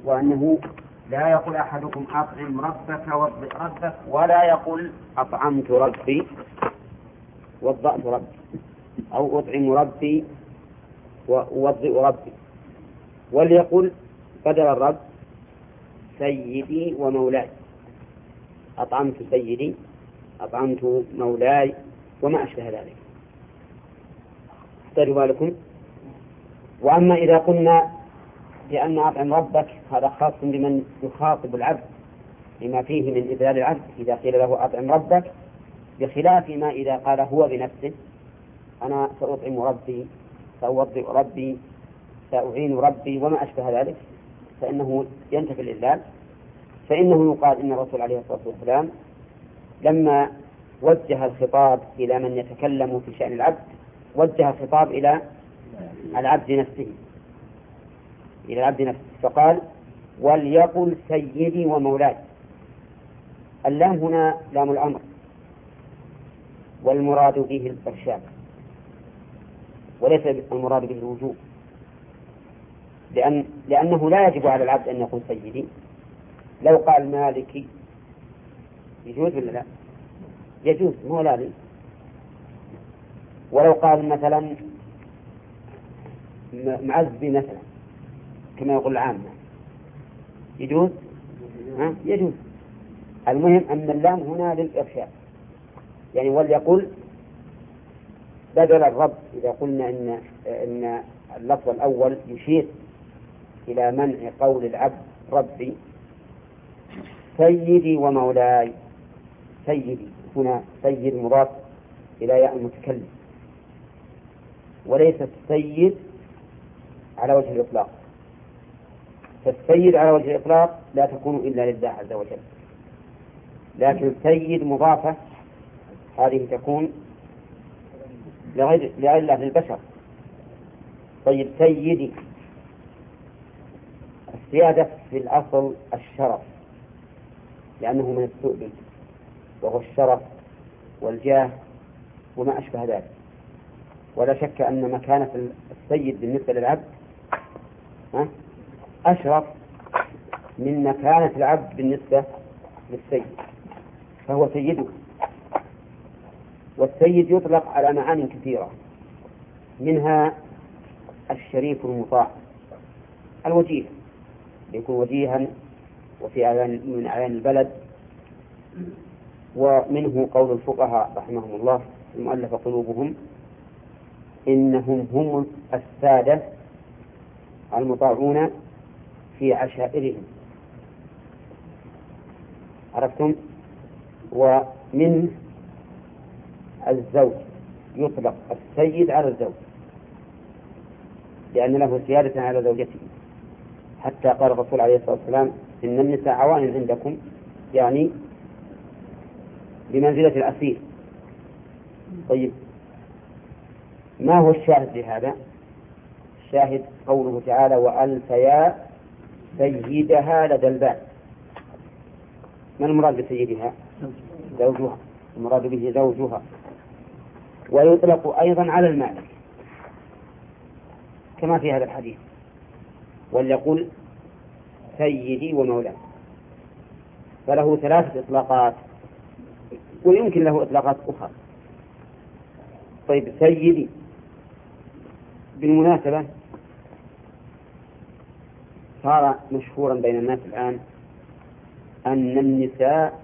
وأنه لا يقول أحدكم أطعم ربك وضئ ربك، ولا يقول أطعمت ربي وضأت ربي، أو أطعم ربي ووضئ ربي. وليقول بدل الرب سيدي ومولاي، أطعمت سيدي، أطعمت مولاي، وما أشبه ذلك. احتاجوا بالكم. وأما إذا قلنا لأن أطعم ربك هذا خاص بمن يخاطب العبد لما فيه من إذلال العبد إذا قيل له أطعم ربك، بخلاف ما إذا قال هو بنفسه أنا سأطعم ربي، سأوضئ ربي، سأعين ربي، وما أشبه ذلك، فإنه ينتفي الإذلال. فإنه يقال إن الرسول عليه الصلاة والسلام لما وجه الخطاب إلى من يتكلم في شأن العبد وجه الخطاب إلى العبد نفسه، إلى العبد نفسه، فقال وليقل سيدي ومولاي. اللام هنا لام الأمر، والمراد به الإرشاد وليس المراد به الوجوب، لأنه لا يجب على العبد أن يقول سيدي. لو قال مالكي يجوز ولا لا؟ يجوز، مولاني. ولو قال مثلا معزبي مثلا كما يقول العامة يجوز؟ يجوز. المهم أن اللام هنا للإرشاد، يعني وليقول بدل الرب. إذا قلنا إن اللفظ الأول يشير إلى منع قول العبد ربي، سيدي ومولاي. سيدي هنا سيد مضاف إلى ياء المتكلم، وليس السيد على وجه الإطلاق. فالسيد على وجه الإطلاق لا تكون إلا لله عز وجل، لكن سيد مضافة هذه تكون لغير الله للبشر. طيب سيدي، السيادة في الأصل الشرف، لأنه من السؤدد وهو الشرف والجاه وما أشبه ذلك. ولا شك أن مكانة السيد بالنسبة للعبد أشرف من مكانة العبد بالنسبة للسيد، فهو سيده. والسيد يطلق على معاني كثيرة، منها الشريف المطاع، الوجيه، يكون وجيها وفي من أعيان البلد. ومنه قول الفقهاء رحمهم الله المؤلف قلوبهم إنهم هم السادة المطاعون في عشائرهم. عرفتم؟ ومن الزوج يطلق السيد على الزوج لأن له سيادة على زوجته، حتى قال الرسول عليه الصلاة والسلام إن النساء عوان عندكم، يعني بمنزلة الأسير. طيب ما هو الشاهد لهذا؟ الشاهد قوله تعالى وألف يا سيدها لدى الباب. ما المراد بسيدها؟ زوجها، المراد به زوجها. ويطلق أيضا على المالك كما في هذا الحديث وليقول سيدي ومولاي، فله ثلاثة إطلاقات، ويمكن له إطلاقات أخرى. طيب سيدي بالمناسبة صار مشهورا بين الناس الآن أن النساء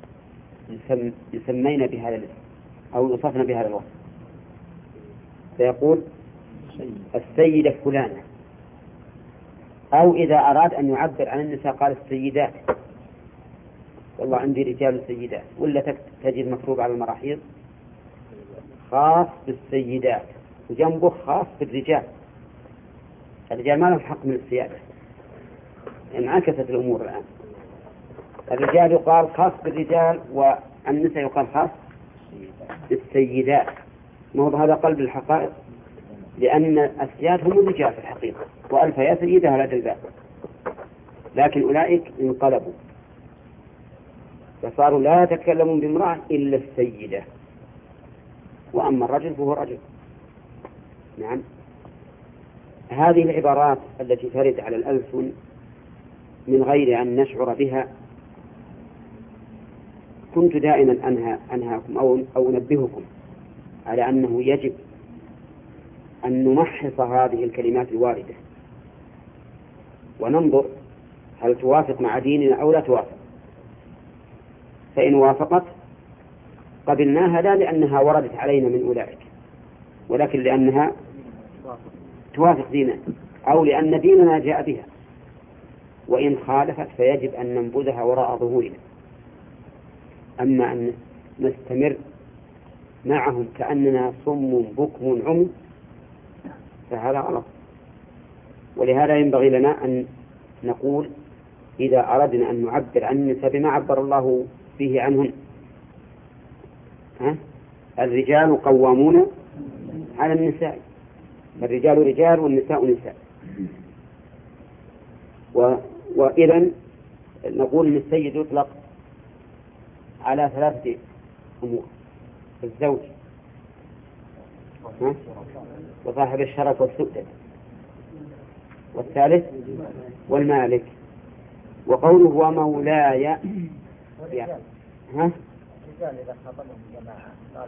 يسمين بهذا الاسم أو يوصفن بهذا الوصف، فيقول السيدة فلانة، أو إذا أراد أن يعبر عن النساء قال السيدات، والله عندي رجال سيدات، ولا تجد مكتوب على المراحيض خاص بالسيدات وجنبه خاص بالرجال. الرجال ما لهم حق من السيادة، انعكست الأمور الآن. الرجال يقال خاص بالرجال والنساء يقال خاص بالسيدات. ما هو هذا قلب الحقائق، لأن السياد هم الرجال في الحقيقة، وألف يا سيدها لدى الباب، لكن أولئك انقلبوا فصاروا لا يتكلمون بامرأة إلا السيدة، وأما الرجل فهو رجل. نعم. هذه العبارات التي ترد على الألسن من غير أن نشعر بها كنت دائما أنهاكم أو أنبهكم على أنه يجب أن نمحص هذه الكلمات الواردة وننظر هل توافق مع ديننا أو لا توافق. فإن وافقت قبلناها لا لأنها وردت علينا من أولئك، ولكن لأنها توافق ديننا أو لأن ديننا جاء بها. وإن خالفت فيجب أن ننبذها وراء ظهورنا. أما أن نستمر معهم كأننا صم بكم عمي فهذا غلط. ولهذا ينبغي لنا أن نقول إذا أردنا أن نعبر عن النساء بما عبر الله به عنهن، الرجال قوامون على النساء، الرجال رجال والنساء نساء. وإذا نقول أن السيد يطلق على 3 أمور: الزوج وصاحب الشرف والسؤدد، والثالث والمالك. وقوله ومولاي الرجال إذا خاطبهم جماعة قال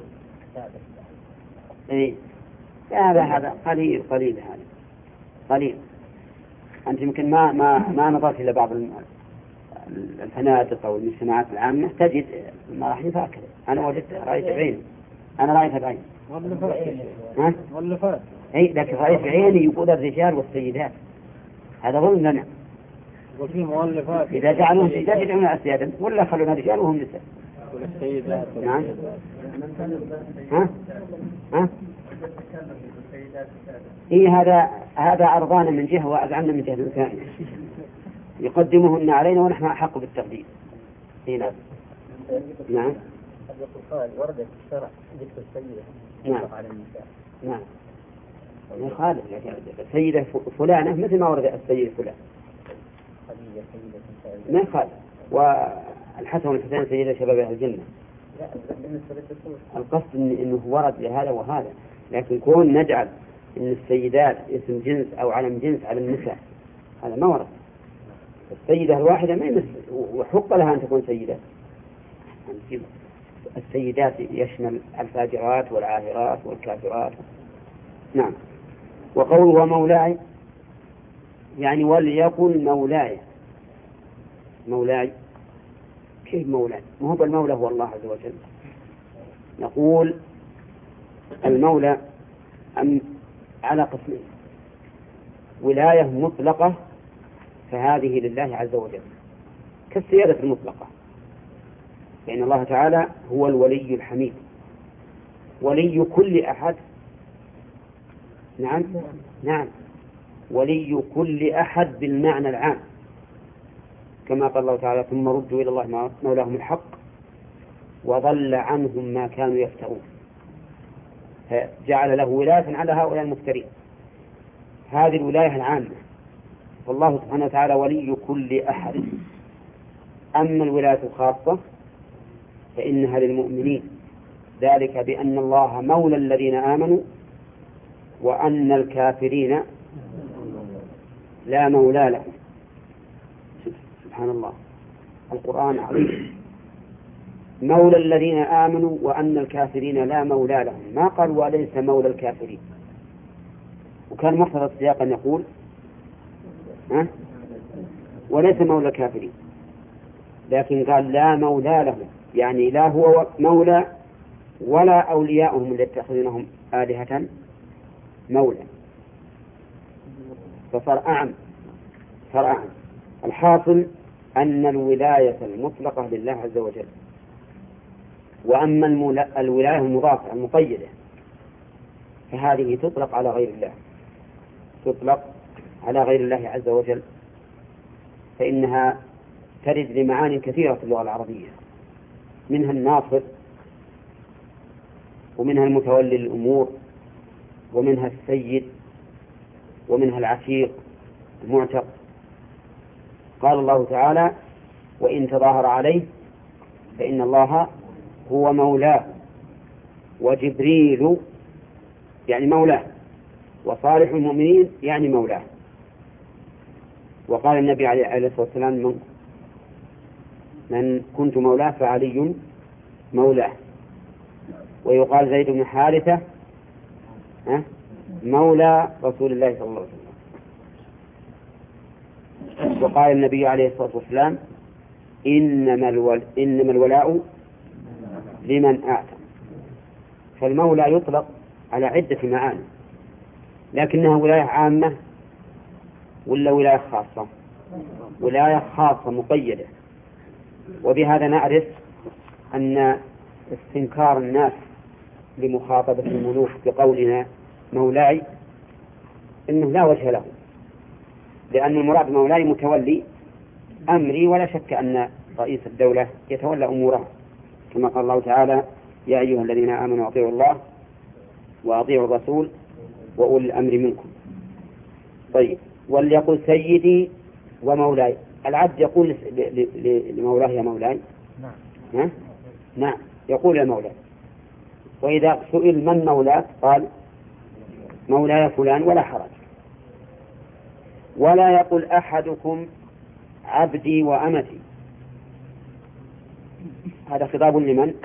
هذا قليل هذا قليل. أنت يمكن ما نظرت إلى بعض الفنادق أو المجتمعات العامة تجد المراحل هكذا. أنا وجدت رأيت بعيني، أنا رأيت بعيني مؤلفات. لكن رأيت بعيني يقول الرجال والسيدات، هذا ظلم لنا. وفي مؤلفات إذا جعلوهم سيدات يدعون أسيادا ولا خلونا رجال وهم نساء. والسيدات نعم. هذا أرضانا من جهة وأذعنا من جهة ثانية، يقدمهن علينا ونحن أحق بالتقديم. نعم. ورد في الشرع ذكر السيدة على النساء. نعم. خالد السيدة فلانة مثل ما ورد السيدة فلان. ما خالد. والحسن والحسين سيدة شباب أهل الجنة. القصد إنه ورد لهذا وهذا، لكن كون نجعل إن السيدات اسم جنس أو علم جنس على النساء هذا ما ورد. السيدة الواحدة ما يمثل وحق لها أن تكون سيدة. السيدات يشمل الفاجرات والعاهرات والكافرات. نعم. وقوله ومولاي يعني وليكن مولاي كيف مولاي؟ ما هو المولى هو الله عز وجل. نقول المولى على قسمين: ولاية مطلقة فهذه لله عز وجل كالسيادة المطلقة، لأن الله تعالى هو الولي الحميد ولي كل أحد. نعم ولي كل أحد بالمعنى العام، كما قال الله تعالى ثم ردوا إلى الله مولاهم الحق وضل عنهم ما كانوا يفترون، جعل له ولاية على هؤلاء المفترين. هذه الولاية العامة، والله سبحانه وتعالى ولي كل أحد. أما الولاية الخاصة فإنها للمؤمنين، ذلك بأن الله مولى الذين آمنوا وأن الكافرين لا مولى لهم. سبحان الله، القرآن عظيم. مولى الذين آمنوا وأن الكافرين لا مولى لهم، ما قال وليس مولى الكافرين. وكان مقتضى السياق أن يقول وليس مولى الكافرين، لكن قال لا مولى لهم، يعني لا هو مولى ولا أولياؤهم الذين يتخذونهم آلهة مولى، فصار أعم. الحاصل أن الولاية المطلقة لله عز وجل. وأما الولاية المضافة المقيدة فهذه تطلق على غير الله عز وجل، فإنها ترد لمعاني كثيرة في اللغة العربية، منها الناصر، ومنها المتولي الأمور، ومنها السيد، ومنها العتيق المعتق. قال الله تعالى وإن تظاهر عليه فإن الله هو مولاه وجبريل يعني مولاه وصالح المؤمنين يعني مولاه. وقال النبي عليه الصلاة والسلام من كنت مولاه فعلي مولاه. ويقال زيد بن حارثة مولى رسول الله صلى الله عليه وسلم. وقال النبي عليه الصلاة والسلام إنما الولاء لمن أعتق. فالمولى يطلق على عدة معاني، لكنها ولاية عامة ولا ولاية خاصة؟ ولاية خاصة مقيدة. وبهذا نعرف أن استنكار الناس لمخاطبة الملوك بقولنا مولاي إنه لا وجه له، لأن المراد مولاي متولي أمري، ولا شك أن رئيس الدولة يتولى أموره، كما قال الله تعالى يا أيها الذين آمنوا أطيعوا الله وأطيعوا الرسول وأولي الأمر منكم. طيب، وليقل سيدي ومولاي. العبد يقول لمولاه يا مولاي؟ نعم يقول يا مولاي. وإذا سئل من مولاك قال مولاي فلان ولا حرج. ولا يقول أحدكم عبدي وأمتي. هذا خطاب لمن؟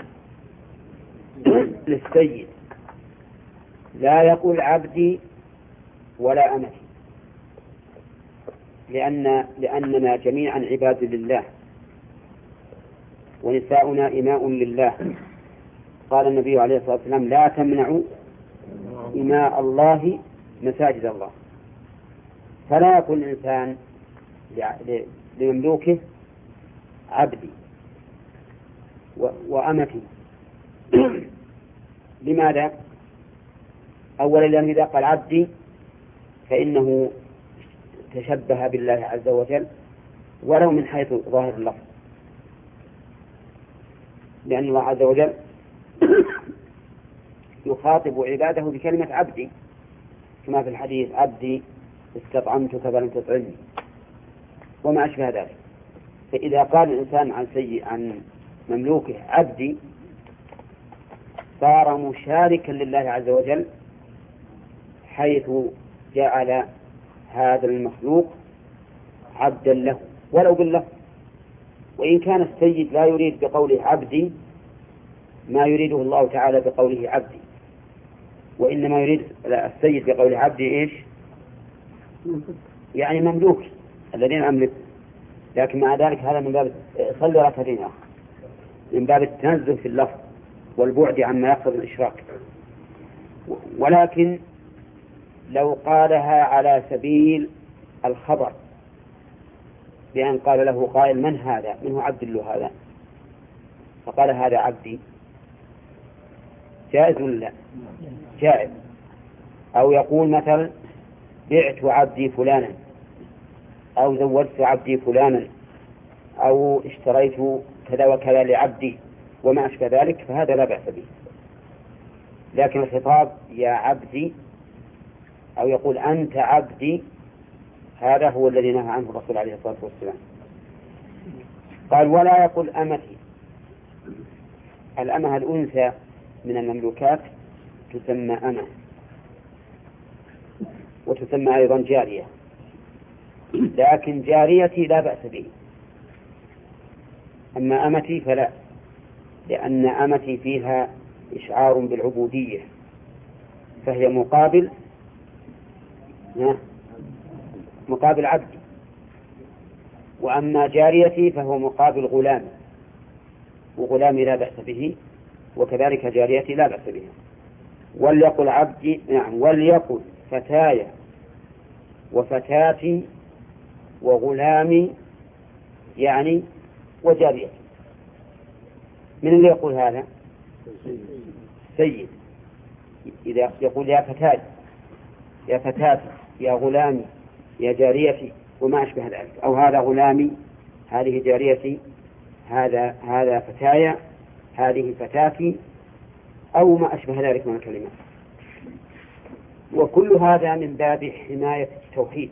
للسيد. لا يقول عبدي ولا أمتي، لأننا جميعا عباد لله، ونساؤنا إماء لله. قال النبي عليه الصلاة والسلام لا تمنعوا إماء الله مساجد الله. فلا يقول الإنسان لمملوكه عبدي وأمتي. لماذا؟ أولا لأنه إذا قال عبدي فإنه تشبه بالله عز وجل ولو من حيث ظاهر اللفظ، لأن الله عز وجل يخاطب عباده بكلمة عبدي، كما في الحديث عبدي استطعمتك فلم تطعمني وما أشبه ذلك. فإذا قال الإنسان عن مملوكه عبدي صار مشاركا لله عز وجل، حيث جعل هذا المخلوق عبدا له ولو باللفظ. وإن كان السيد لا يريد بقوله عبدي ما يريده الله تعالى بقوله عبدي، وإنما يريد السيد بقوله عبدي إيش؟ يعني مملوك الذين أملك. لكن مع ذلك هذا من باب صلي ركعتين من باب التنزه في اللفظ والبعد عما يقصد الإشراك. ولكن لو قالها على سبيل الخبر بأن قال له قائل من هذا؟ من هو عبد الله هذا؟ فقال هذا عبدي، جائز ولا لا؟ جائز. أو يقول مثلا بعت عبدي فلانا، أو زوجت عبدي فلانا، أو اشتريت كذا وكذا لعبدي وما أشبه ذلك، فهذا لا بأس به. لكن الخطاب يا عبدي أو يقول أنت عبدي، هذا هو الذي نهى عنه الرسول عليه الصلاة والسلام. قال ولا يقول أمتي. الأمة الأنثى من المملوكات تسمى أمة، وتسمى أيضا جارية، لكن جاريتي لا بأس به. أما أمتي فلا، لأن أمتي فيها إشعار بالعبودية، فهي مقابل عبدي. وأما جاريتي فهو مقابل غلام، وغلامي لا بأس به، وكذلك جاريتي لا بأس بها. وليقل عبدي، نعم، وليقل فتاي وفتاتي وغلامي، يعني وجاريتي. من اللي يقول هذا؟ سيد. إذا يقول يا فتاي يا فتاتي يا غلامي يا جاريتي وما أشبه ذلك، أو هذا غلامي هذه جاريتي، هذا فتايا هذه فتاتي، أو ما أشبه ذلك من الكلمات. وكل هذا من باب حماية التوحيد.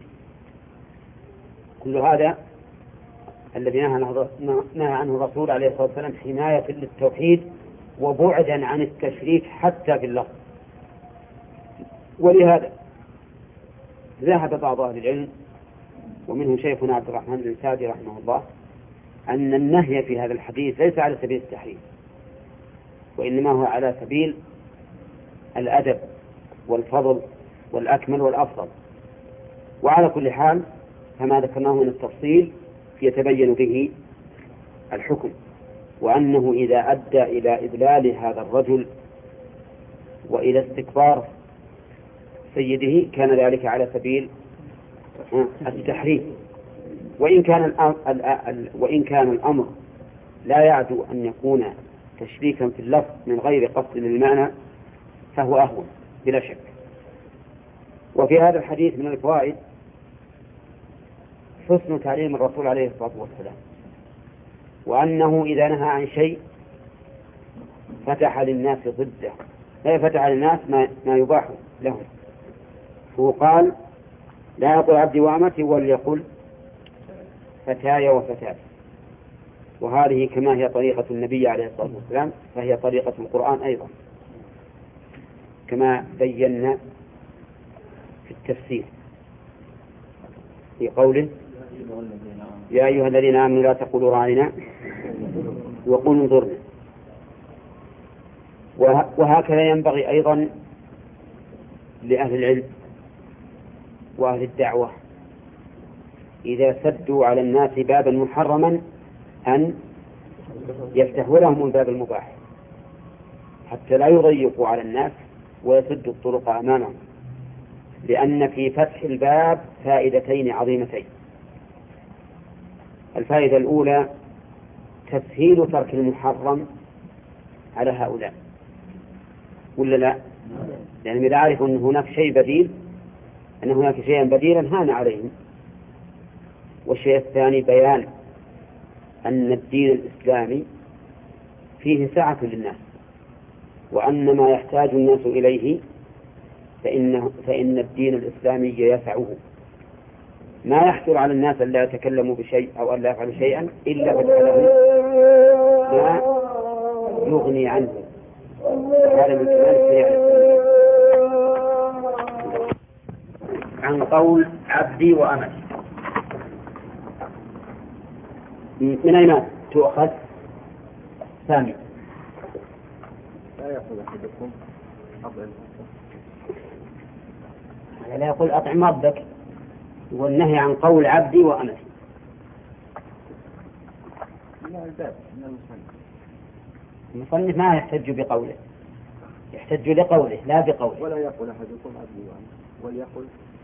كل هذا الذي نهى عنه الرسول عليه الصلاة والسلام حماية للتوحيد وبعدا عن التشريك حتى في اللفظ. ولهذا ذهب بعض أهل العلم ومنه شيخنا عبد الرحمن بن سعدي رحمه الله أن النهي في هذا الحديث ليس على سبيل التحريم، وإنما هو على سبيل الأدب والفضل والأكمل والأفضل. وعلى كل حال فما ذكرناه من التفصيل يتبين به الحكم، وأنه إذا أدى إلى إذلال هذا الرجل وإلى استكبار سيده كان ذلك على سبيل التحريم. وإن كان الأمر لا يعدو أن يكون تشريكا في اللفظ من غير قصد للمعنى فهو أهون بلا شك. وفي هذا الحديث من الفوائد حسن تعليم الرسول عليه الصلاة والسلام، وأنه إذا نهى عن شيء فتح للناس ضده، لا فتح للناس ما يباح لهم. هو قال لا يقول عبدي وأمتي وليقل فتاي وفتاتي، وهذه كما هي طريقة النبي عليه الصلاة والسلام فهي طريقة القرآن أيضا، كما بينا في التفسير في قوله يا أيها الذين آمنوا لا تقولوا راعنا وقولوا انظرنا. وهكذا ينبغي أيضا لأهل العلم وأهل الدعوة إذا سدوا على الناس بابا محرما أن يفتحوا لهم الباب المباح حتى لا يضيقوا على الناس ويسدوا الطرق أمامهم، لأن في فتح الباب فائدتين عظيمتين. الفائدة الأولى تسهيل ترك المحرم على هؤلاء، ولا لا؟ لأنهم إذا عرفوا أن هناك شيء بديل، أن هناك شيئا بديلا هان عليهم. والشيء الثاني بيان أن الدين الإسلامي فيه سعة للناس، وأن ما يحتاج الناس إليه فإن الدين الإسلامي يسعه، ما يحصل على الناس أن لا يتكلموا بشيء أو أن لا يفعلوا شيئا إلا بدخلهم ما يغني عنه. هذا من كمال الشريعة عن قول عبدي وأمتي. من أين تؤخذ؟ ثاني لا يقول أحدكم أطعم، لا يقول أطعم ربك، والنهي عن قول عبدي وأمتي. المصنف ما يحتج بقوله، يحتج لقوله لا بقوله. ولا يقول أحدكم عبدي وأمتي وليقل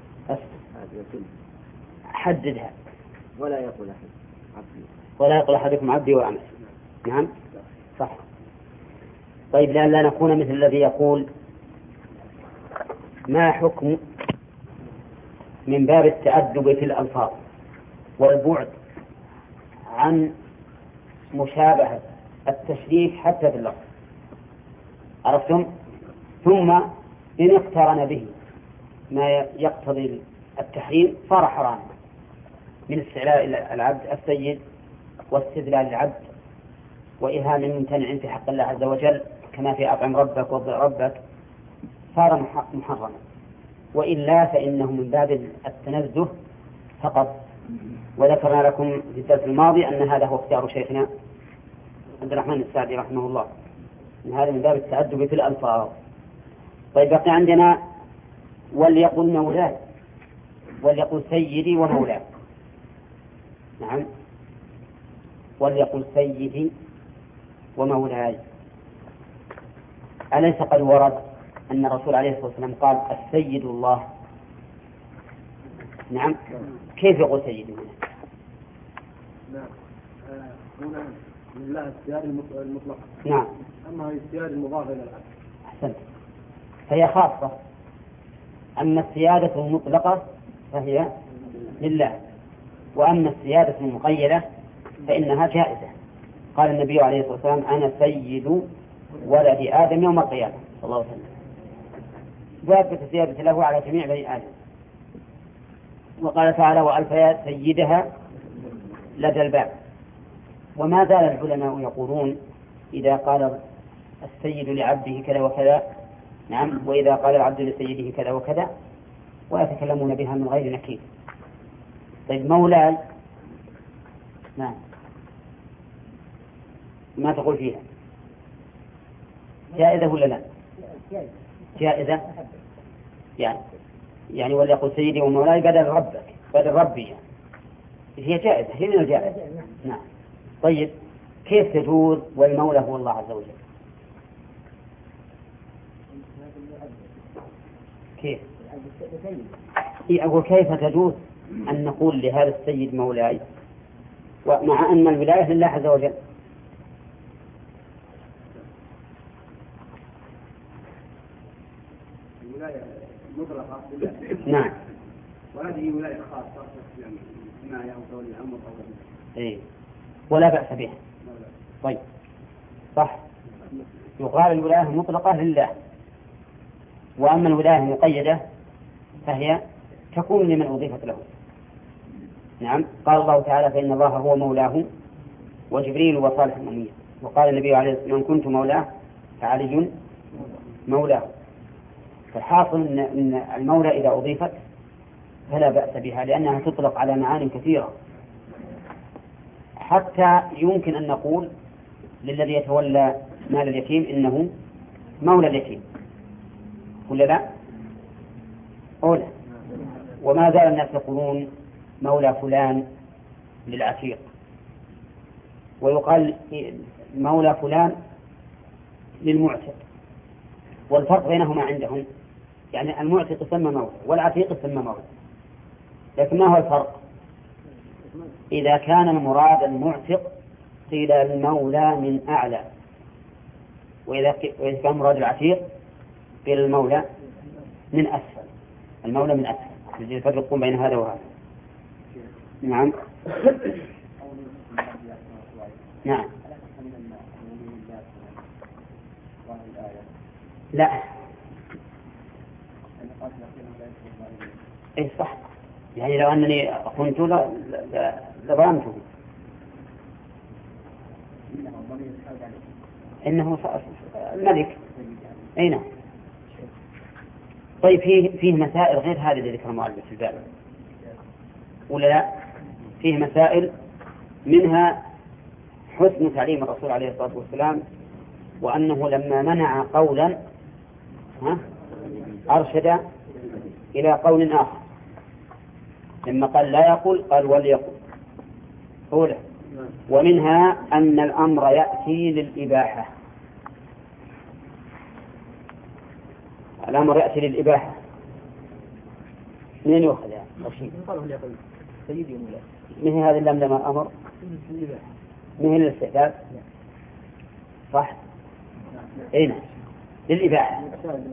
حددها. ولا يقول أحد عبدي، ولا يقول أحدكم عبدي وأمتي. نعم صح. طيب لا نكون مثل الذي يقول ما حكم من باب التأدب في الألفاظ والبعد عن مشابهة التشريف حتى في اللفظ، عرفتم؟ ثم إن اقترن به ما يقتضي التحريم صار حراما، من استعلاء العبد السيد واستذلال العبد وإهانة ممتنع في حق الله عز وجل كما في أطعم ربك وضع ربك، صار محرما. وإلا فإنه من باب التنزه فقط. وذكرنا لكم في الدرس الماضي أن هذا هو اختيار شيخنا عبد الرحمن السعدي رحمه الله، أن هذا من باب التأدب في الألفاظ. طيب بقي عندنا وليقل مولاي، وليقل سيدي ومولاي. نعم وليقل سيدي ومولاي. أليس قد ورد أن الرسول عليه الصلاة والسلام قال السيد الله؟ نعم. كيف يقول سيدي هنا؟ نعم هنا لله السيادة المطلقة. نعم. أما هي السيادة المضافة إلى العبد. أحسنت، فهي خاصة. أما السيادة المطلقة فهي لله، وأما السيادة المقيدة فإنها جائزة. قال النبي عليه الصلاة والسلام أنا سيد ولد آدم يوم القيامة صلى الله عليه وسلم، ذات السيادة له على جميع بني آدم. وقال تعالى وألف سيدها لدى الباب. وما زال العلماء يقولون إذا قال السيد لعبده كذا وكذا، نعم، وإذا قال العبد لسيده كذا وكذا، ويتكلمون بها من غير نكير. طيب مولاي، نعم، ما تقول فيها جائزة ولا لا؟ جائزة يعني وليقل سيدي ومولاي بدل ربك بدل ربي يعني. هي جائزة، هي من الجائزة. نعم. طيب كيف تجوز والمولى هو الله عز وجل؟ كيف؟ أقول كيف تجوز أن نقول لهذا السيد مولاي ومع أن الولاية لله عز وجل؟ الولاية مطلقة. نعم. وهذه ولاية خاصة يعني ما يعود الأمر أو إيه، ولا بأس بها. طيب صح، يقال الولاية مطلقة لله، وأما الولاية المقيدة فهي تكون لمن أضيفت له. نعم، قال الله تعالى فإن الله هو مولاه وجبريل وصالح المؤمنين، وقال النبي عليه الصلاة والسلام من كنت مولاه فعلي مولاه. فالحاصل أن المولى إذا أضيفت فلا بأس بها، لأنها تطلق على معاني كثيرة. حتى يمكن أن نقول للذي يتولى مال اليتيم إنه مولى اليتيم، ولا لا؟ أولا. وما زال الناس يقولون مولى فلان للعتيق، ويقال مولى فلان للمعتق، والفرق بينهما عندهم يعني المعتق يسمى مولى والعتيق يسمى مولى، لكن ما هو الفرق؟ إذا كان المراد المعتق قيل المولى من أعلى، وإذا كان مراد العتيق قيل المولى من أسفل. المولى من أسفل، يفرقون بين هذا وهذا. نعم. نعم. لا، إيه صح، يعني لو أنني كنت لظلمته. إنه الملك. أي نعم. طيب فيه مسائل غير هذه اللي ذكر المؤلف في الباب ولا لا؟ فيه مسائل منها حسن تعليم الرسول عليه الصلاة والسلام، وأنه لما منع قولا أرشد إلى قول آخر. لما قال لا يقول قال وليقل أولا. ومنها أن الأمر يأتي للإباحة، الأمر يأتي للإباحة. منين يؤخذ يعني؟ سيدي ومولاي. من هذا اللام لما أمر؟ من الاستحباب؟ صح؟ أين؟ للإباحة.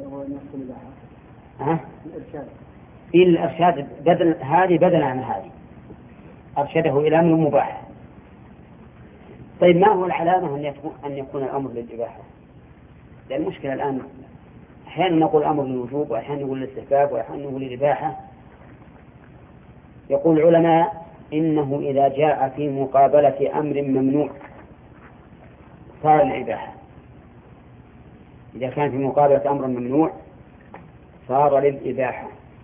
في الإرشاد بدل هذه بدل عن هذه، أرشده إلى أمر مباح. طيب ما هو العلامة أن يكون الأمر للإباحة؟ لأن المشكلة الآن أحيانا نقول أمر للوجوب، وأحيانا نقول للاستحباب، وأحيانا نقول للإباحة. يقول العلماء إنه إذا جاء في مقابلة أمر ممنوع صار الإباحة. إذا كان في مقابلة أمر ممنوع صار للإباحة.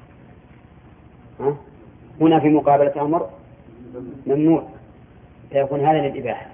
هنا في مقابلة أمر ممنوع فيكون هذا للإباحة.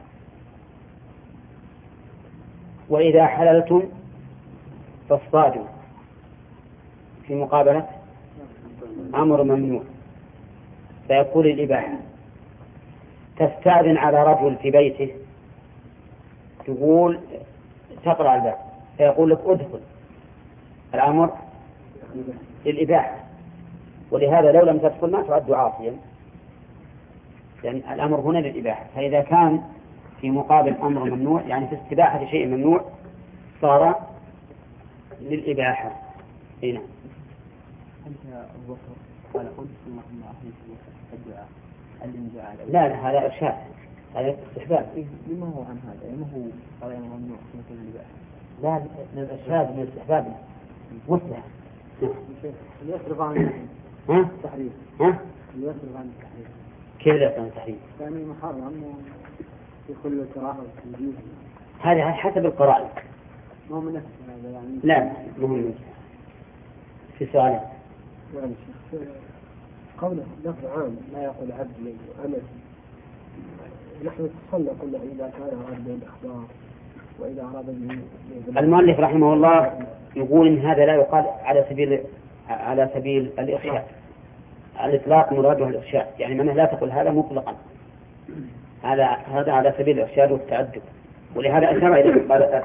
وإذا حللتم فاصطادوا في مقابلة أمر ممنوع فيكون الإباحة. تستأذن على رجل في بيته، تقول تقرأ الباب فيقول لك ادخل، الأمر للإباحة. ولهذا لو لم تدخل ما تعد عاصيا، يعني الأمر هنا للإباحة. فإذا كان في مقابل أمر ممنوع يعني في استباحة شيء ممنوع صار للإباحة. هنا أنت الظهر قال قل اللهم أحيي الدعاء لا هذا إرشاد، هذا استحباب. لما هو عن هذا؟ لما هو قال ممنوع مثل الإباحة؟ لا، من الإرشاد من الاستحباب مصلحة. يصرف عن التحريم. يصرف عن التحريم. كيف يصرف عن التحريم؟ يعني محرم في كل كراهة والتنجيز. هذا حسب القرائن. ما هو من نفس هذا يعني. لا مهم. في سؤال قوله لفظ عام لا يقول عبد وأمد. نحن اتصلنا قلنا إذا كان أراد به الإخبار وإذا أراد به المؤلف رحمه الله يقول إن هذا لا يقال على سبيل الإرشاد. الإطلاق مراده الإرشاد، يعني معناه لا تقول هذا مطلقا، هذا على سبيل الإرشاد والتعدد. ولهذا أشار إلى قال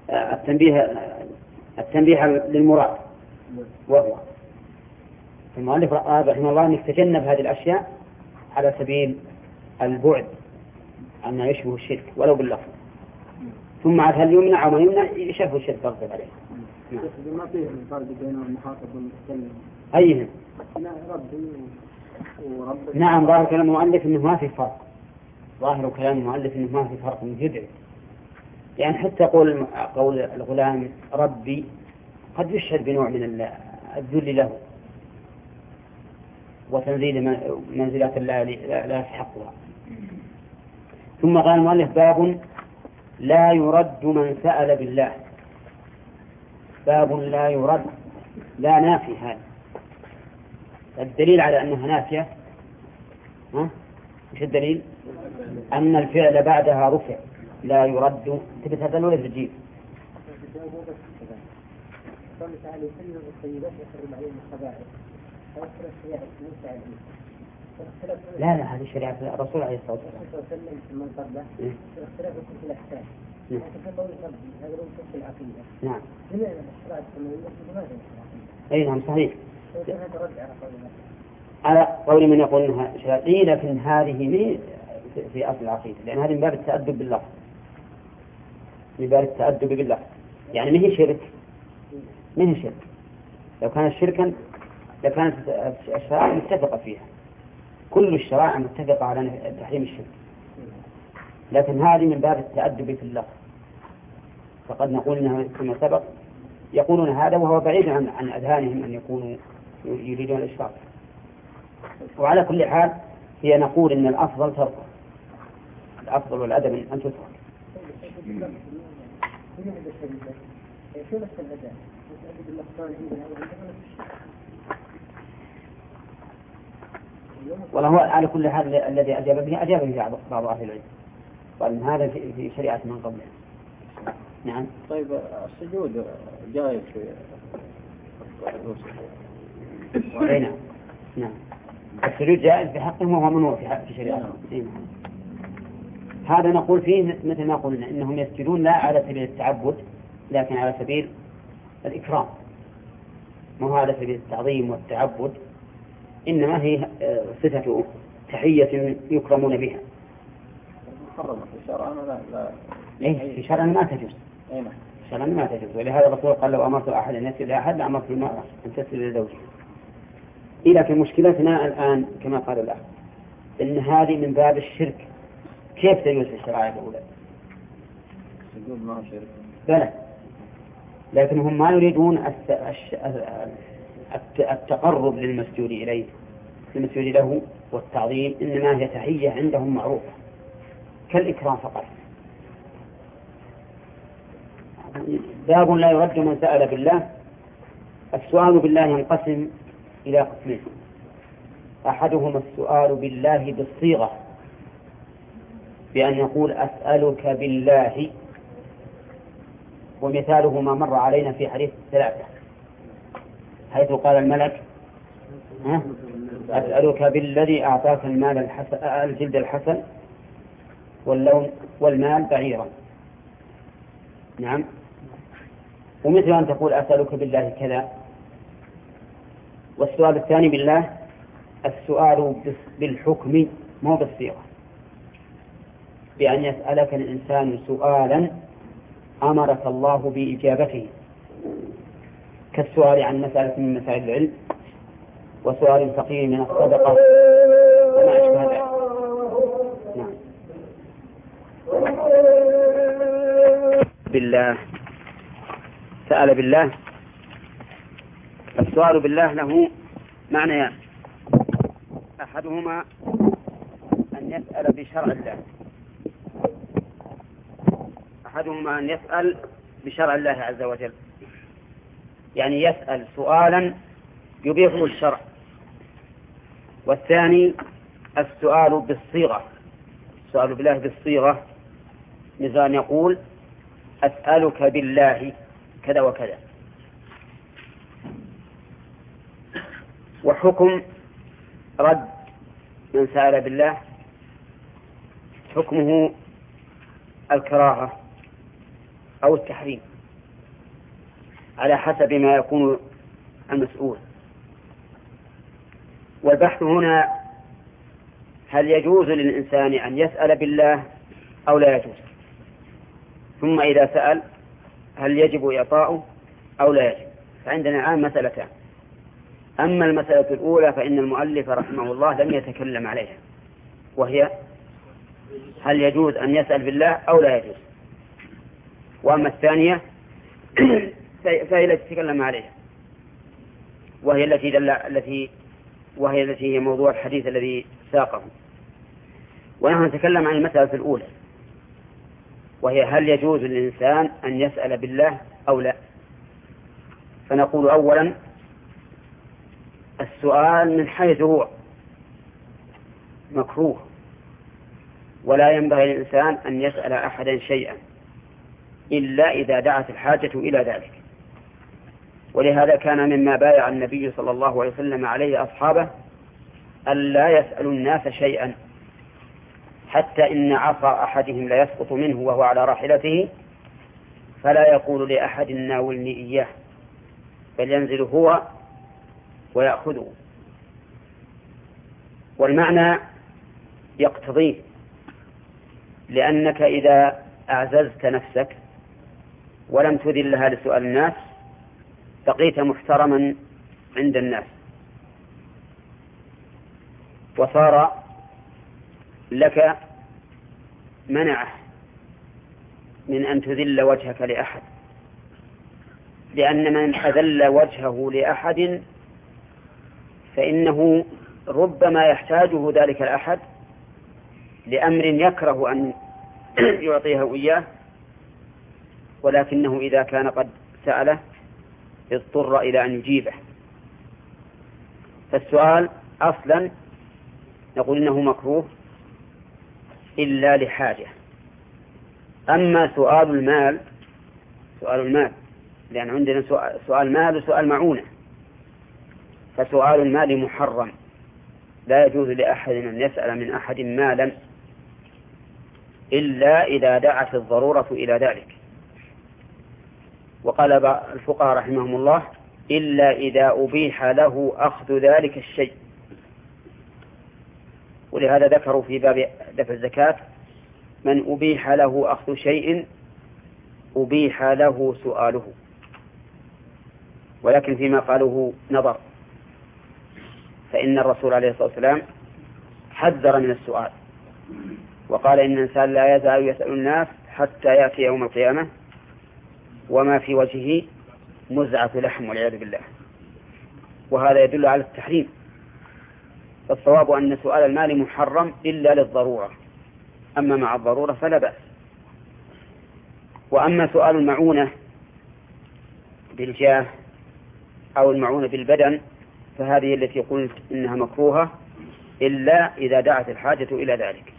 التنبيه للمراد، وهو المؤلف رحمه الله أن يتجنب هذه الأشياء على سبيل البعد عما يشبه الشرك ولو باللفظ، ثم عاد هل يمنع وما يمنع يشبه الشرك تغضب عليه. ما فيه الفرق بين المخاطب والمتكلم. أيهم؟ لا ربي ورب. نعم، ظاهر كلام المؤلف أنه ما في فرق، ظاهر كلام المؤلف أنه ما في فرق جدا، يعني حتى قول الغلام ربي قد يشهد بنوع من الذل له وتنزيل منزلة لا يستحقها. ثم قال المؤلف باب لا يرد من سأل بالله. باب لا يرد، لا نافي. هذا الدليل على أنها نافية مش الدليل أن الفعل بعدها رفع لا يرد. تبت هذا الولد الجيب قال تعالى يحل الطيبات ويحرم عليهم الخبائث. لا هذه شريعة الرسول عليه الصلاة والسلام. اختلاف في الأحكام. نعم. أي نعم صحيح. على قول من يقول أنها شرعية، لكن هذه في أصل العقيدة، لأن هذه من باب التأدب باللفظ، من باب التأدب باللفظ، يعني ما هي شرك، ما هي شرك. لو كانت شركا لكانت الشرائع متفقة فيها، كل الشرائع متفقة على تحريم الشرك، لكن هذه من باب التأدب في اللفظ، فقد نقول إنها كما سبق يقولون هذا وهو بعيد عن أذهانهم أن يكونوا يريدون الإشراك. وعلى كل حال هي نقول إن الأفضل تركه، الأفضل والأدب أن تترك. والله هو على كل حال الذي أجاب به بعض أهل العلم، قال هذا في شريعة من قبله. نعم. طيب السجود جائز في نعم. نعم السجود جائز بحقهم وهو ممنوع في شريعة. هذا نقول فيه مثل ما قلنا إنهم يسجدون لا على سبيل التعبد لكن على سبيل الإكرام، ما هو على سبيل التعظيم والتعبد، إنما هي صفة تحية يكرمون بها. في شرعنا لا. في شرعنا ما تجوز. شرعنا ما تجوز، ولهذا الرسول قال لو أمرت أحد أن يسجد لأحد لأمرت المرأة أن تسجد لزوجها. لكن مشكلتنا الآن كما قال الأخ إن هذه من باب الشرك، كيف تجوز في الشرائع الأولى؟ السجود ما هو شرك. بلى، لكنهم ما يريدون التقرب للمسجود إليه، المسجود له والتعظيم، إنما هي تحية عندهم معروفة كالإكرام فقط. باب لا يرد من سأل بالله. السؤال بالله ينقسم إلى قسمين: أحدهما السؤال بالله بالصيغة، بأن يقول أسألك بالله، ومثاله ما مر علينا في حديث الثلاثة حيث قال الملك أسألك بالذي أعطاك المال الجلد الحسن واللون والمال بعيرا. نعم. ومثل أن تقول أسألك بالله كذا. والسؤال الثاني بالله السؤال بالحكم مو بالصيغة، بأن يسألك الإنسان سؤالا أمرك الله بإجابته، كالسؤال عن مسألة من مسائل العلم، وسؤال الفقير من الصدقة وما أشبه ذلك. نعم. بالله سأل بالله. السؤال بالله له معنيان: أحدهما أن يسأل بشرع الله، أحدهما أن يسأل بشرع الله عز وجل، يعني يسأل سؤالا يبيحه الشرع، والثاني السؤال بالصيغة، السؤال بالله بالصيغة، مثل أن يقول أسألك بالله كذا وكذا. وحكم رد من سأل بالله حكمه الكراهة أو التحريم على حسب ما يكون المسؤول. والبحث هنا هل يجوز للإنسان أن يسأل بالله أو لا يجوز، ثم إذا سأل هل يجب إعطاؤه أو لا يجب. فعندنا الآن مسألتان. أما المسألة الأولى فإن المؤلف رحمه الله لم يتكلم عليها، وهي هل يجوز أن يسأل بالله أو لا يجوز. وأما الثانية فهي التي تكلم عليها، وهي التي هي موضوع الحديث الذي ساقه. ونحن نتكلم عن المسألة الأولى، وهي هل يجوز للإنسان أن يسأل بالله أو لا. فنقول أولا السؤال من حيث هو مكروه، ولا ينبغي للإنسان أن يسأل أحدا شيئا إلا إذا دعت الحاجة إلى ذلك. ولهذا كان مما بايع النبي صلى الله عليه وسلم عليه أصحابه ألا يسألوا الناس شيئا، حتى إن عصا أحدهم لا يسقط منه وهو على راحلته فلا يقول لأحد ناولني إياه، بل ينزل هو ويأخذه. والمعنى يقتضيه، لأنك إذا أعززت نفسك ولم تذلها لسؤال الناس بقيت محترما عند الناس، وصار لك منعه من أن تذل وجهك لأحد، لأن من أذل وجهه لأحد فإنه ربما يحتاجه ذلك الأحد لأمر يكره أن يعطيه إياه، ولكنه إذا كان قد سأله اضطر إلى أن يجيبه. فالسؤال أصلا نقول إنه مكروه إلا لحاجة. أما سؤال المال لأن عندنا سؤال مال وسؤال معونة، فسؤال المال محرم، لا يجوز لأحد أن يسأل من أحد مالا إلا إذا دعت الضرورة إلى ذلك. وقال الفقهاء رحمهم الله إلا إذا أبيح له أخذ ذلك الشيء. ولهذا ذكروا في باب دفع الزكاة من أبيح له أخذ شيء أبيح له سؤاله، ولكن فيما قالوه نظر، فإن الرسول عليه الصلاة والسلام حذر من السؤال وقال إن الإنسان لا يزال يسأل الناس حتى يأتي يوم القيامة وما في وجهه مزعة لحم والعياذ بالله، وهذا يدل على التحريم. فالصواب أن سؤال المال محرم إلا للضرورة، أما مع الضرورة فلا بأس. وأما سؤال المعونة بالجاه أو المعونة بالبدن فهذه التي قلت إنها مكروهة إلا إذا دعت الحاجة إلى ذلك.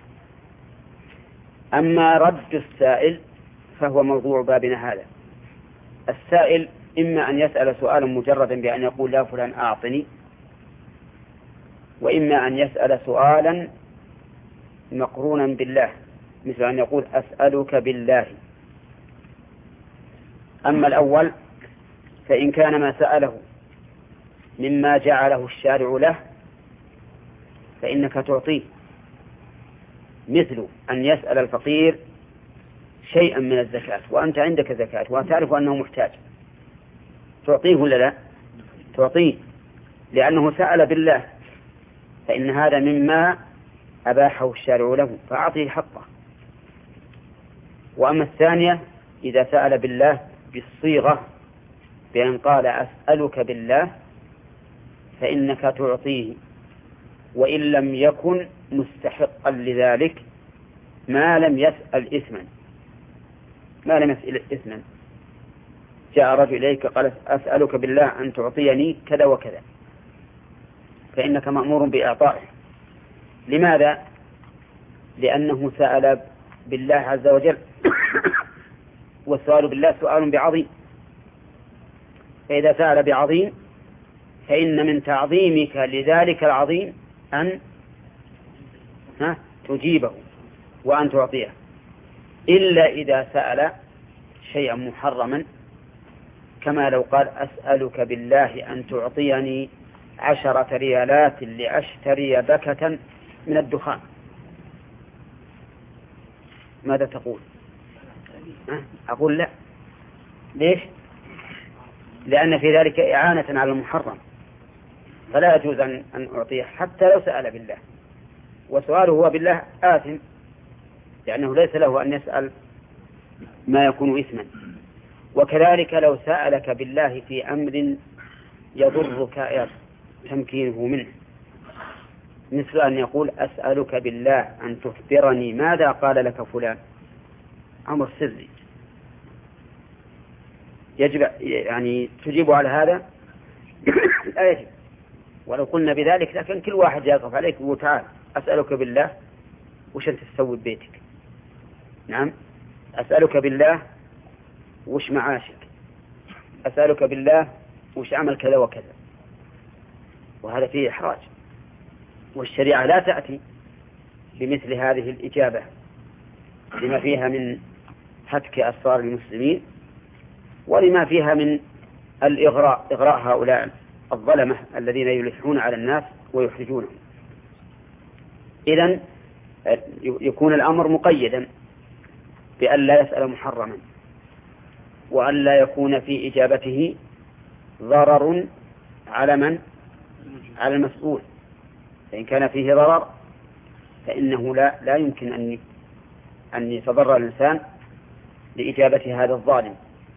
أما رد السائل فهو موضوع بابنا هذا. السائل إما أن يسأل سؤالا مجردا بأن يقول لا فلان أعطني، وإما أن يسأل سؤالا مقرونا بالله، مثل أن يقول أسألك بالله. أما الأول فإن كان ما سأله مما جعله الشارع له فإنك تعطيه، مثل أن يسأل الفقير شيئا من الزكاة وأنت عندك زكاة وتعرف أنه محتاج، تعطيه ولا لا؟ تعطيه، لأنه سأل بالله، فإن هذا مما أباحه الشارع له فأعطيه حقه. وأما الثانية إذا سأل بالله بالصيغة بأن قال أسألك بالله فإنك تعطيه وإن لم يكن مستحقا لذلك ما لم يسأل إثما. جاء رجل إليك قال أسألك بالله أن تعطيني كذا وكذا، فإنك مأمور بإعطائه. لماذا؟ لأنه سأل بالله عز وجل والسؤال بالله سؤال بعظيم، فإذا سأل بعظيم فإن من تعظيمك لذلك العظيم أن تجيبه وأن تعطيه، إلا إذا سأل شيئا محرما، كما لو قال أسألك بالله أن تعطيني 10 ريالات لأشتري بكة من الدخان، ماذا تقول؟ أقول لا. ليش؟ لأن في ذلك إعانة على المحرم، فلا يجوز أن أعطيه حتى لو سأل بالله، وسؤاله هو بالله آثم، لأنه ليس له أن يسأل ما يكون إثما. وكذلك لو سألك بالله في أمر يضرك تمكينه منه، مثل أن يقول أسألك بالله أن تخبرني ماذا قال لك فلان، أمر سري يجب يعني تجيب على هذا لا يجب. ولو قلنا بذلك لكن كل واحد يقف عليك ويقول تعال أسألك بالله وش أنت تسوي ببيتك؟ نعم، أسألك بالله وش معاشك؟ أسألك بالله وش عمل كذا وكذا، وهذا فيه إحراج، والشريعة لا تأتي بمثل هذه الإجابة لما فيها من هتك أسرار المسلمين، ولما فيها من إغراء هؤلاء الظلمة الذين يلحون على الناس ويحرجونهم. إذن يكون الأمر مقيدا بأن لا يسأل محرما، وأن لا يكون في إجابته ضرر على من؟ على المسؤول. فإن كان فيه ضرر فإنه لا يمكن أن يتضرر الإنسان لإجابة هذا الظالم.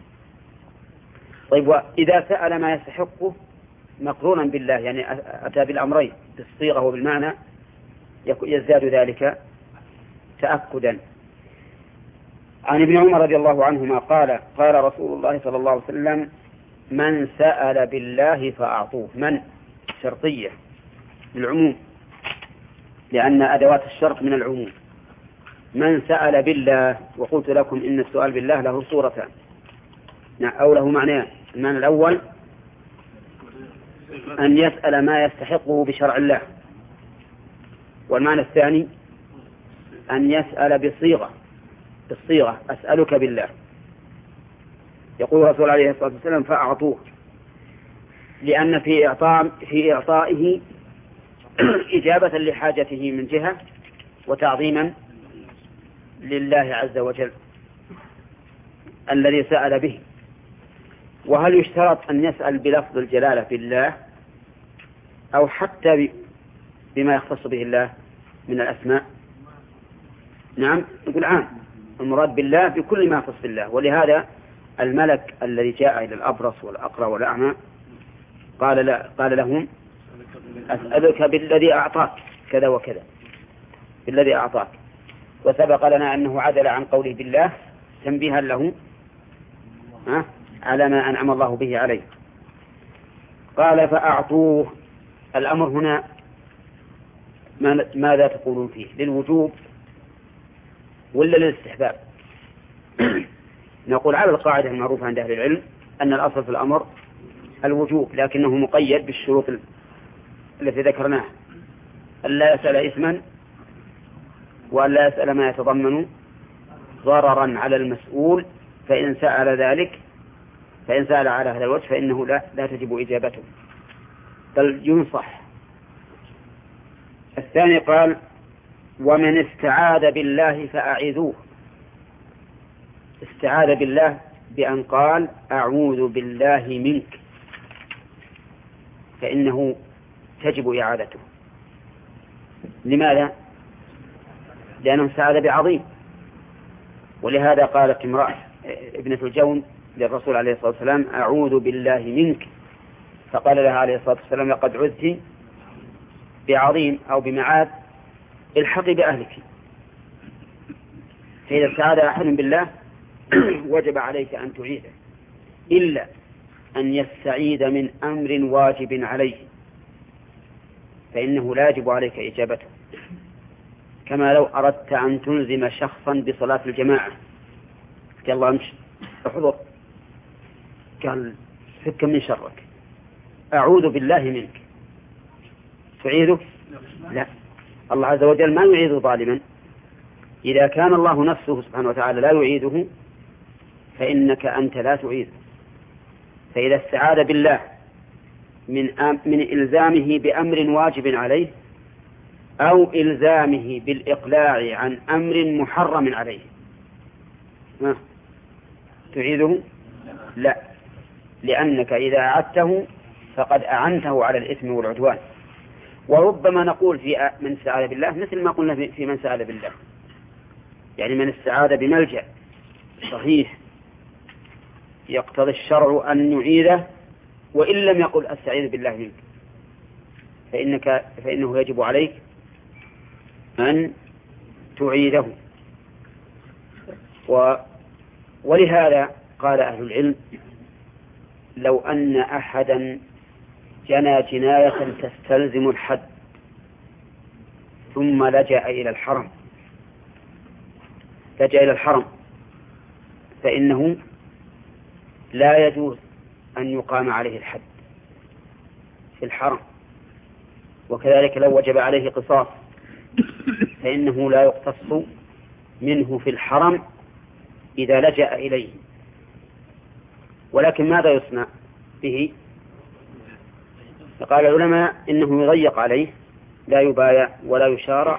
طيب، وإذا سأل ما يستحقه مقرونا بالله، يعني أتى بالأمرين بالصيغة وبالمعنى، يزداد ذلك تأكدا. عن ابن عمر رضي الله عنهما قال قال رسول الله صلى الله عليه وسلم من سأل بالله فأعطوه. من شرطية للعموم، لأن أدوات الشرط من العموم. من سأل بالله، وقلت لكم إن السؤال بالله له صورتان أو له معنيان. المعنى الأول أن يسأل ما يستحقه بشرع الله، والمعنى الثاني أن يسأل بالصيغة أسألك بالله. يقول الرسول عليه الصلاة والسلام فأعطوه، لأن في إعطائه إجابة لحاجته من جهة، وتعظيما لله عز وجل الذي سأل به. وهل يشترط أن يسأل بلفظ الجلالة بالله أو حتى بما يختص به الله من الأسماء؟ نعم، يقول عام، المراد بالله بكل ما يختص بالله. ولهذا الملك الذي جاء إلى الأبرص والأقرى والأعمى قال لهم أسألك بالذي أعطاك كذا وكذا، بالذي أعطاك. وسبق لنا أنه عدل عن قوله بالله تنبيها له على ما أنعم الله به عليه. قال فأعطوه. الأمر هنا ماذا تقولون فيه؟ للوجوب ولا للاستحباب؟ نقول على القاعدة المعروفة عند أهل العلم أن الأصل في الأمر الوجوب، لكنه مقيد بالشروط التي ذكرناها: ألا يسأل إثما، وألا يسأل ما يتضمن ضررا على المسؤول. فإن سأل على هذا الوجه فإنه لا تجب إجابته، بل ينصح. الثاني قال ومن استعاذ بالله فأعيذوه. استعاذ بالله بأن قال أعوذ بالله منك، فإنه تجب إعادته. لماذا؟ لأنه استعاذ بعظيم. ولهذا قالت امرأة ابنة الجون للرسول عليه الصلاة والسلام أعوذ بالله منك، فقال لها عليه الصلاة والسلام لقد عذت بعظيم أو بمعاذ، الحقي بأهلك. فإذا استعاذ أحد بالله وجب عليك أن تعيده، إلا أن يستعيذ من أمر واجب عليه، فإنه لا يجب عليك إجابته. كما لو أردت أن تلزم شخصا بصلاة الجماعة، قال الله امشي احضر، قال فك من شرك، أعوذ بالله منك، تعيذه؟ لا، الله عز وجل ما يعيذ ظالما. إذا كان الله نفسه سبحانه وتعالى لا يعيذه فإنك أنت لا تعيذه. فإذا استعاذ بالله من إلزامه بأمر واجب عليه أو إلزامه بالإقلاع عن أمر محرم عليه تعيذه؟ لا، لأنك إذا أعدته فقد أعنته على الإثم والعدوان. وربما نقول في من استعاذ بالله مثل ما قلنا في من سأل بالله، يعني من استعاذ بملجأ صحيح يقتضي الشرع أن نعيذه وإن لم يقل أستعيذ بالله منك، فإنه يجب عليك أن تعيذه. ولهذا قال أهل العلم لو أن أحدا جنى جناية تستلزم الحد ثم لجأ إلى الحرم فإنه لا يجوز أن يقام عليه الحد في الحرم. وكذلك لو وجب عليه قصاص فإنه لا يقتص منه في الحرم إذا لجأ إليه. ولكن ماذا يصنع به؟ فقال العلماء إنه يضيق عليه، لا يبايع ولا يشارع،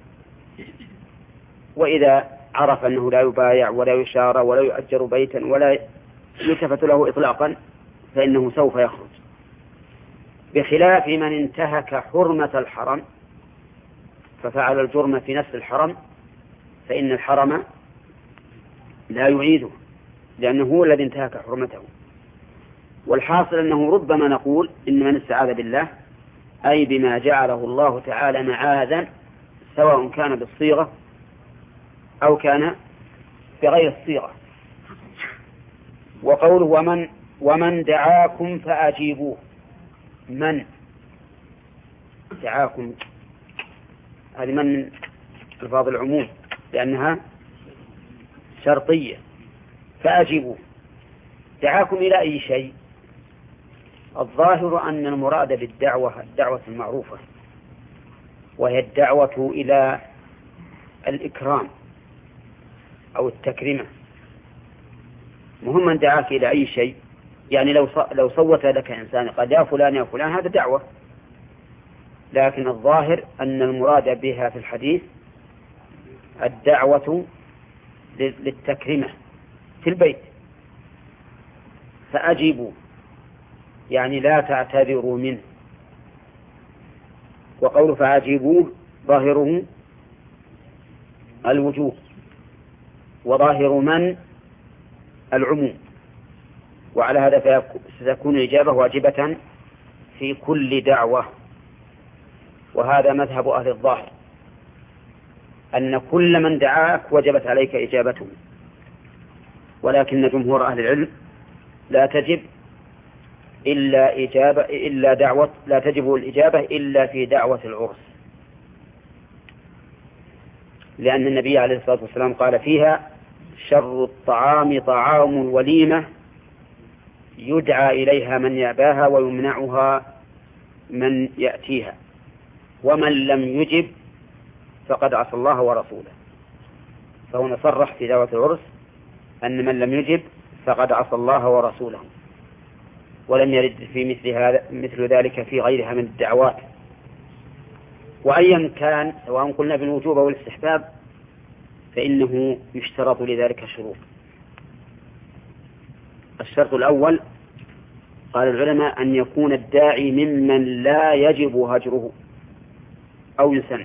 وإذا عرف أنه لا يبايع ولا يشارع ولا يؤجر بيتا ولا يلتفت له إطلاقا فإنه سوف يخرج. بخلاف من انتهك حرمة الحرم ففعل الجرم في نفس الحرم فإن الحرم لا يعيده لأنه هو الذي انتهك حرمته. والحاصل أنه ربما نقول إن من استعاذ بالله أي بما جعله الله تعالى معاذا سواء كان بالصيغة أو كان بغير الصيغة. وقوله ومن دعاكم فأجيبوه، من دعاكم هذه من الفاظ العموم لأنها شرطية. فأجيبوه دعاكم إلى أي شيء؟ الظاهر أن المراد بالدعوة الدعوة المعروفة، وهي الدعوة إلى الإكرام أو التكريمة. مهم من دعاك إلى أي شيء، يعني لو صوت لك إنسان قد يا فلان يا فلان هذا دعوة، لكن الظاهر أن المراد بها في الحديث الدعوة للتكريمة في البيت. فأجيبوا يعني لا تعتذروا منه. وقول فأجيبوه ظاهره الوجوب وظاهر من العموم، وعلى هذا ستكون الإجابة واجبة في كل دعوة. وهذا مذهب أهل الظاهر أن كل من دعاك وجبت عليك إجابته. ولكن جمهور أهل العلم لا تجب لا تجب الإجابة إلا في دعوة العرس، لأن النبي عليه الصلاة والسلام قال فيها شر الطعام طعام الوليمة يدعى إليها من يأباها ويمنعها من يأتيها، ومن لم يجب فقد عصى الله ورسوله. فهنا صرح في دعوة العرس أن من لم يجب فقد عصى الله ورسوله، ولم يرد في مثل ذلك في غيرها من الدعوات. وأيا كان سواء قلنا بالوجوب أو الاستحباب فإنه يشترط لذلك شروط. الشرط الأول قال العلماء أن يكون الداعي ممن لا يجب هجره أو يسن.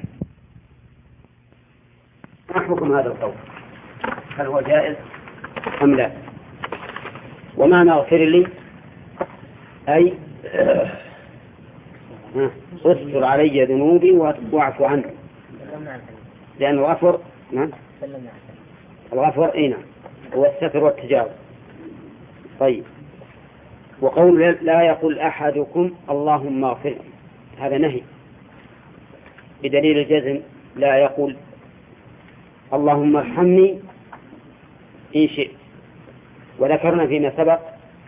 ما حكم هذا القول؟ هل هو جائز أم لا؟ ومعنى اغفر لي أي استر علي ذنوبي واعف عنه، لأن الغفر نعم هو الستر والتجاوز. طيب، وقول لا يقول أحدكم اللهم اغفر، هذا نهي بدليل الجزم لا يقول اللهم ارحمني إن شئت. وذكرنا فيما سبق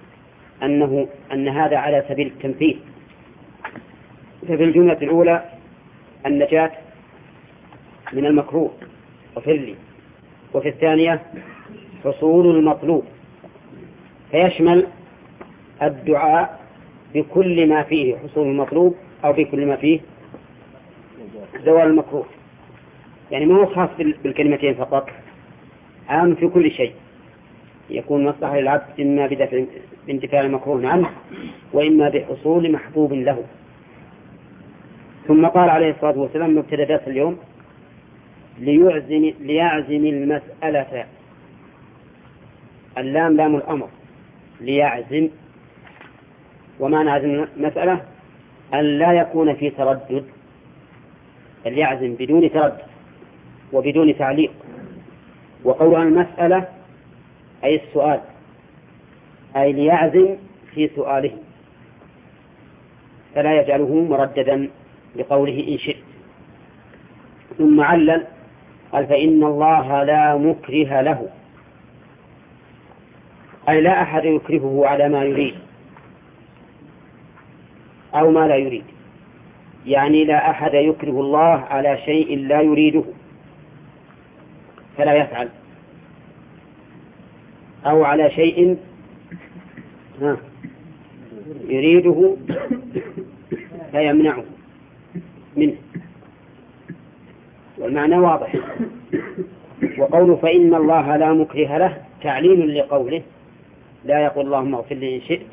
أن هذا على سبيل التمثيل. ففي الجملة الأولى النجاة من المكروه اغفر لي، وفي الثانية حصول المطلوب، فيشمل الدعاء بكل ما فيه حصول المطلوب أو بكل ما فيه زوال المكروه. يعني ما هو خاص بالكلمتين فقط، عام في كل شيء يكون مصلحة للعبد إما باندفاع المكروه عنه وإما بحصول محبوب له. ثم قال عليه الصلاة والسلام مبتدأ درس اليوم ليعزم المسألة، اللام لام الأمر، ليعزم. ومعنى عزم المسألة أن لا يكون في تردد، أن يعزم بدون تردد وبدون تعليق. وقولها المسألة أي السؤال، أي ليعزم في سؤاله فلا يجعله مرددا بقوله إن شئت. ثم علل قال فإن الله لا مكره له، أي لا أحد يكرهه على ما يريد أو ما لا يريد. يعني لا أحد يكره الله على شيء لا يريده فلا يفعل، أو على شيء يريده فيمنعه منه، والمعنى واضح. وقوله فإن الله لا مكره له تعليل لقوله لا يقول اللهم اغفر لي إن شئت،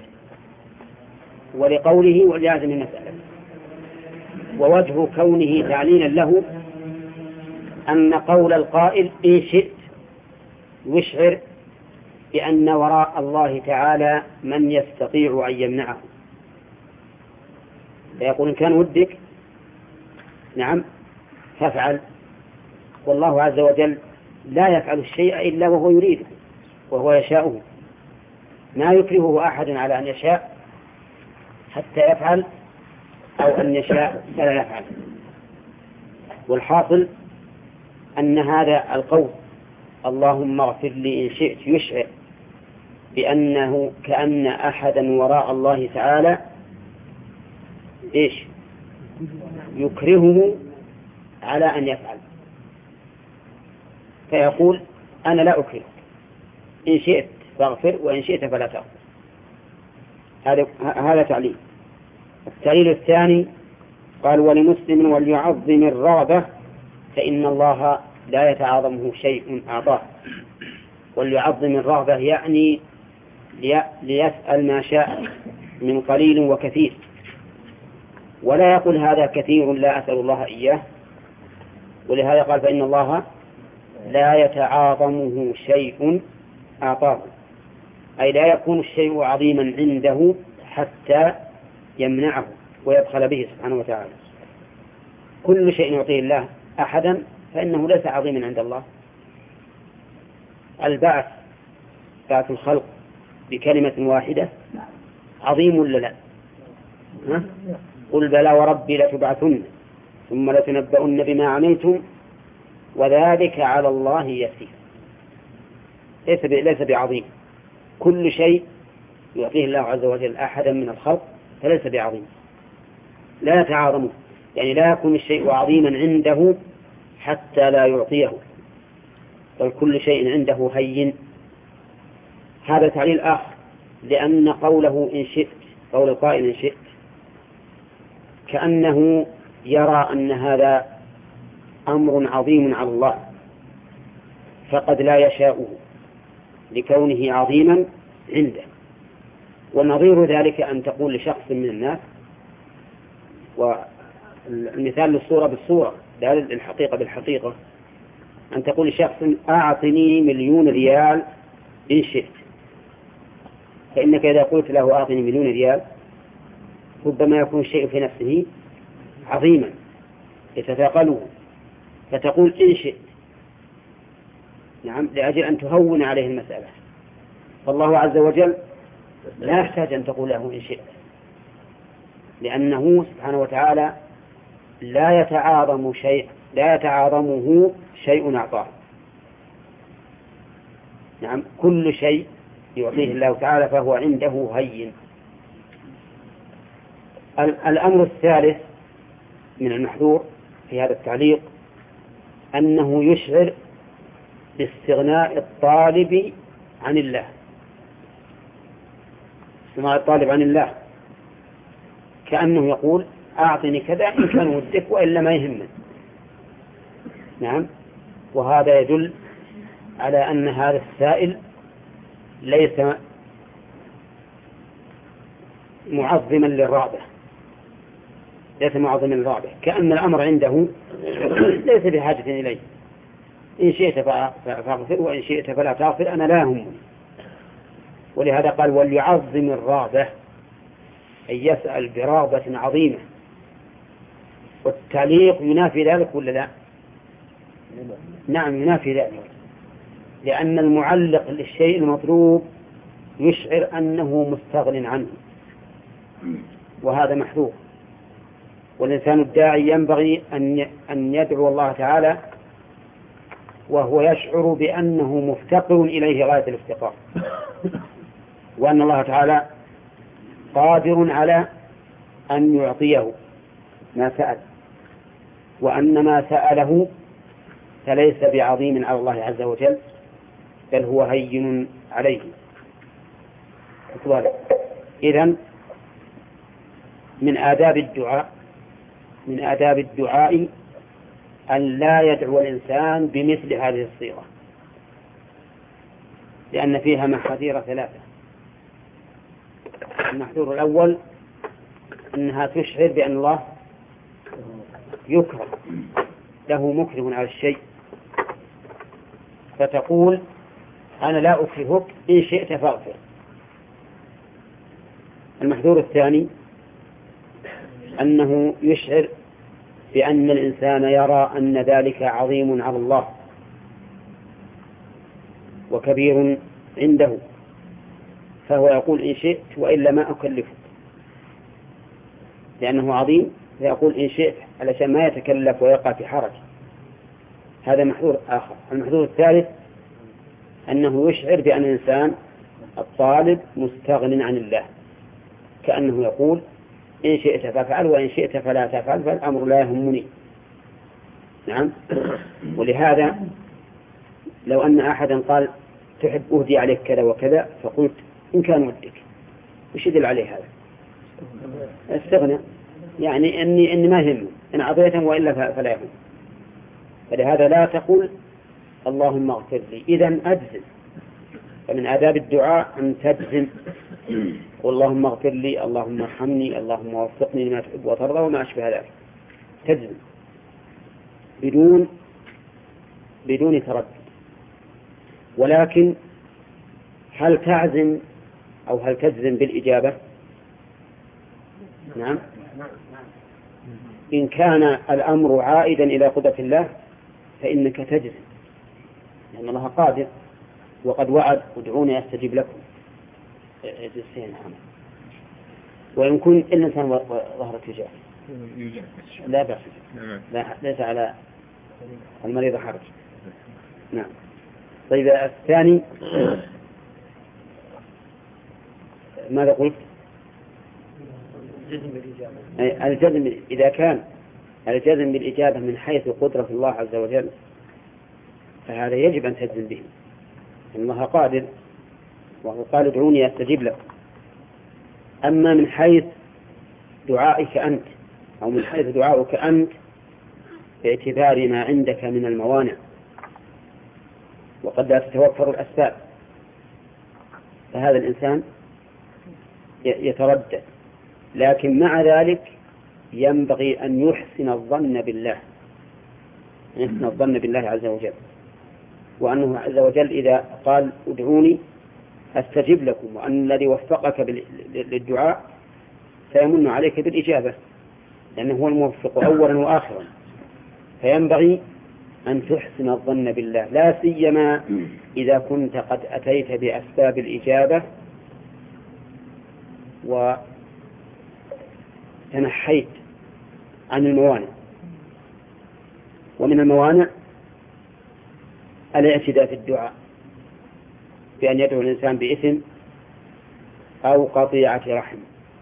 ولقوله وليعزم المسألة. ووجه كونه تعليلا له أن قول القائل إن شئت يشعر بأن وراء الله تعالى من يستطيع أن يمنعه، فيقول إن كان ودك نعم فافعل، والله عز وجل لا يفعل الشيء إلا وهو يريده وهو يشاءه، ما يكرهه أحد على أن يشاء حتى يفعل أو أن يشاء فلا يفعل. والحاصل أن هذا القول اللهم اغفر لي إن شئت يشعر بأنه كأن أحدا وراء الله تعالى يكرهه على أن يفعل، فيقول أنا لا أكرهك، إن شئت فاغفر وإن شئت فلا تغفر. هذا تعليل. التعليل الثاني قال ولمسلم وليعظم الرغبة فإن الله لا يتعاظمه شيء أعطاه. وليعظم الرغبة يعني ليسأل ما شاء من قليل وكثير، ولا يقول هذا كثير لا أسأل الله إياه. ولهذا قال فإن الله لا يتعاظمه شيء أعطاه، أي لا يكون الشيء عظيما عنده حتى يمنعه ويبخل به سبحانه وتعالى. كل شيء يعطيه الله أحدا فإنه ليس عظيما عند الله. البعث بعث الخلق بكلمة واحدة عظيم ولا لا؟ قل بلى وربي لتبعثن ثم لتنبؤن بما عملتم وذلك على الله يسير. ليس بعظيم. كل شيء يعطيه الله عز وجل أحدا من الخلق فليس بعظيم، لا يتعاظمه، يعني لا يكون الشيء عظيما عنده حتى لا يعطيه، بل كل شيء عنده هين. هذا تعليل آخر، لأن قوله إن شئت، قول القائل إن شئت، كأنه يرى أن هذا أمر عظيم على الله فقد لا يشاءه لكونه عظيما عنده. ونظير ذلك أن تقول لشخص من الناس، والمثال للصورة بالصورة لا للحقيقة بالحقيقة، أن تقول لشخص أعطني 1,000,000 ريال إن شئت، فإنك إذا قلت له أعطني 1,000,000 ريال ربما يكون الشيء في نفسه عظيما يتثاقله، فتقول إن شئت، نعم، لأجل أن تهون عليه المسألة. فالله عز وجل لا يحتاج أن تقول له إن شئت، لأنه سبحانه وتعالى لا يتعاظمه شيء أعطاه. نعم، كل شيء يعطيه الله تعالى فهو عنده هين. الأمر الثالث من المحذور في هذا التعليق أنه يشعر باستغناء الطالب عن الله. استغناء الطالب عن الله كأنه يقول أعطني كذا إن كان ودك وإلا ما يهمني. نعم، وهذا يدل على أن هذا السائل ليس معظما للرغبة، كأن الأمر عنده ليس بحاجة إليه. إن شئت فاغفر وإن شئت فلا تغفر، أنا لا يهمني. ولهذا قال وليعظم الرغبة، أن يسأل برغبة عظيمة. والتعليق ينافي ذلك ولا لا؟ نعم ينافي ذلك، لأن المعلق للشيء المطلوب يشعر أنه مستغن عنه، وهذا محذور. والإنسان الداعي ينبغي أن يدعو الله تعالى وهو يشعر بأنه مفتقر إليه غاية الافتقار، وأن الله تعالى قادر على أن يعطيه ما سأل، وأن ما سأله فليس بعظيم على الله عز وجل، بل هو هين عليه. إذن من آداب الدعاء أن لا يدعو الإنسان بمثل هذه الصيغة، لأن فيها محاذير ثلاثة. المحذور الأول أنها تشعر بأن الله يكرم، له مكرم على الشيء، فتقول أنا لا أكرهك إن شئت فاغفر. المحذور الثاني أنه يشعر بأن الإنسان يرى أن ذلك عظيم على الله وكبير عنده، فهو يقول إن شئت وإلا ما أكلفك، لأنه عظيم فيقول إن شئت علشان ما يتكلف ويقع في حرج. هذا محذور آخر. المحذور الثالث أنه يشعر بأن الإنسان الطالب مستغن عن الله، كأنه يقول إن شئت فافعل وإن شئت فلا تفعل، فالأمر لا يهمني. نعم. ولهذا لو أن أحدا قال تحب أهدي عليك كذا وكذا، فقلت إن كان ودك، وش يدل عليه هذا؟ استغنى، يعني إني ما يهم إن أعطيته وإلا فلا يهم. فلهذا لا تقول اللهم اغفر لي، إذن أجزم. فمن آداب الدعاء أن تجزم، واللهم اغفر لي، اللهم ارحمني، اللهم وفقني لما تحب وترضى وما أشبه ذلك. تجزم بدون تردد. ولكن هل تعزم أو هل تجزم بالإجابة؟ نعم. إن كان الأمر عائدا إلى قدرة الله فإنك تجزم، لأن الله قادر وقد وعد ادعوني أستجيب لكم. وإن كنت الإنسان ظهرك يجاه لا بأس، ليس على المريض حرج. نعم. طيب الثاني ماذا قلت؟ الجزم. إذا كان الجزم بالإجابة من حيث قدرة الله عز وجل فهذا يجب أن تجزم به، إن الله قادر وهو قال ادعوني أستجيب لكم. أما من حيث دعائك أنت أو من حيث دعائك أنت باعتبار ما عندك من الموانع وقد لا تتوفر الأسباب، فهذا الإنسان يتردد. لكن مع ذلك ينبغي أن يحسن الظن بالله، يحسن الظن بالله عز وجل، وأنه عز وجل إذا قال ادعوني أستجب لكم، وأن الذي وفقك للدعاء سيمن عليك بالإجابة، لأنه هو الموفق أولا وآخرا. فينبغي أن تحسن الظن بالله، لا سيما إذا كنت قد أتيت بأسباب الإجابة وتنحيت عن الموانع. ومن الموانع الاعتداء في الدعاء بأن يدعو الإنسان بإثم أو قطيعة رحم،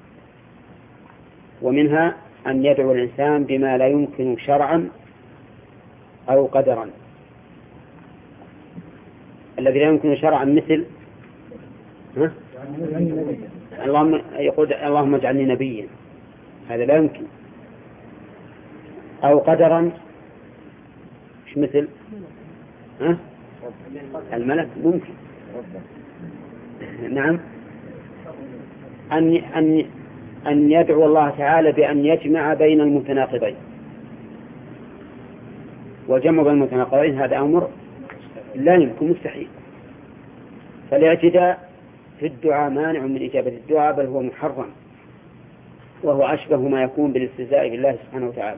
ومنها أن يدعو الإنسان بما لا يمكن شرعا أو قدرا. الذي لا يمكن شرعا مثل اللهم يقول اللهم اجعلني نبيا، هذا لا يمكن. أو قدرا مش مثل الملك ممكن. نعم، أن يدعو الله تعالى بأن يجمع بين المتناقضين، والجمع بين المتناقضين هذا أمر لا يمكن، مستحيل. فالاعتداء في الدعاء مانع من إجابة الدعاء، بل هو محرم، وهو أشبه ما يكون بالاستهزاء بالله سبحانه وتعالى.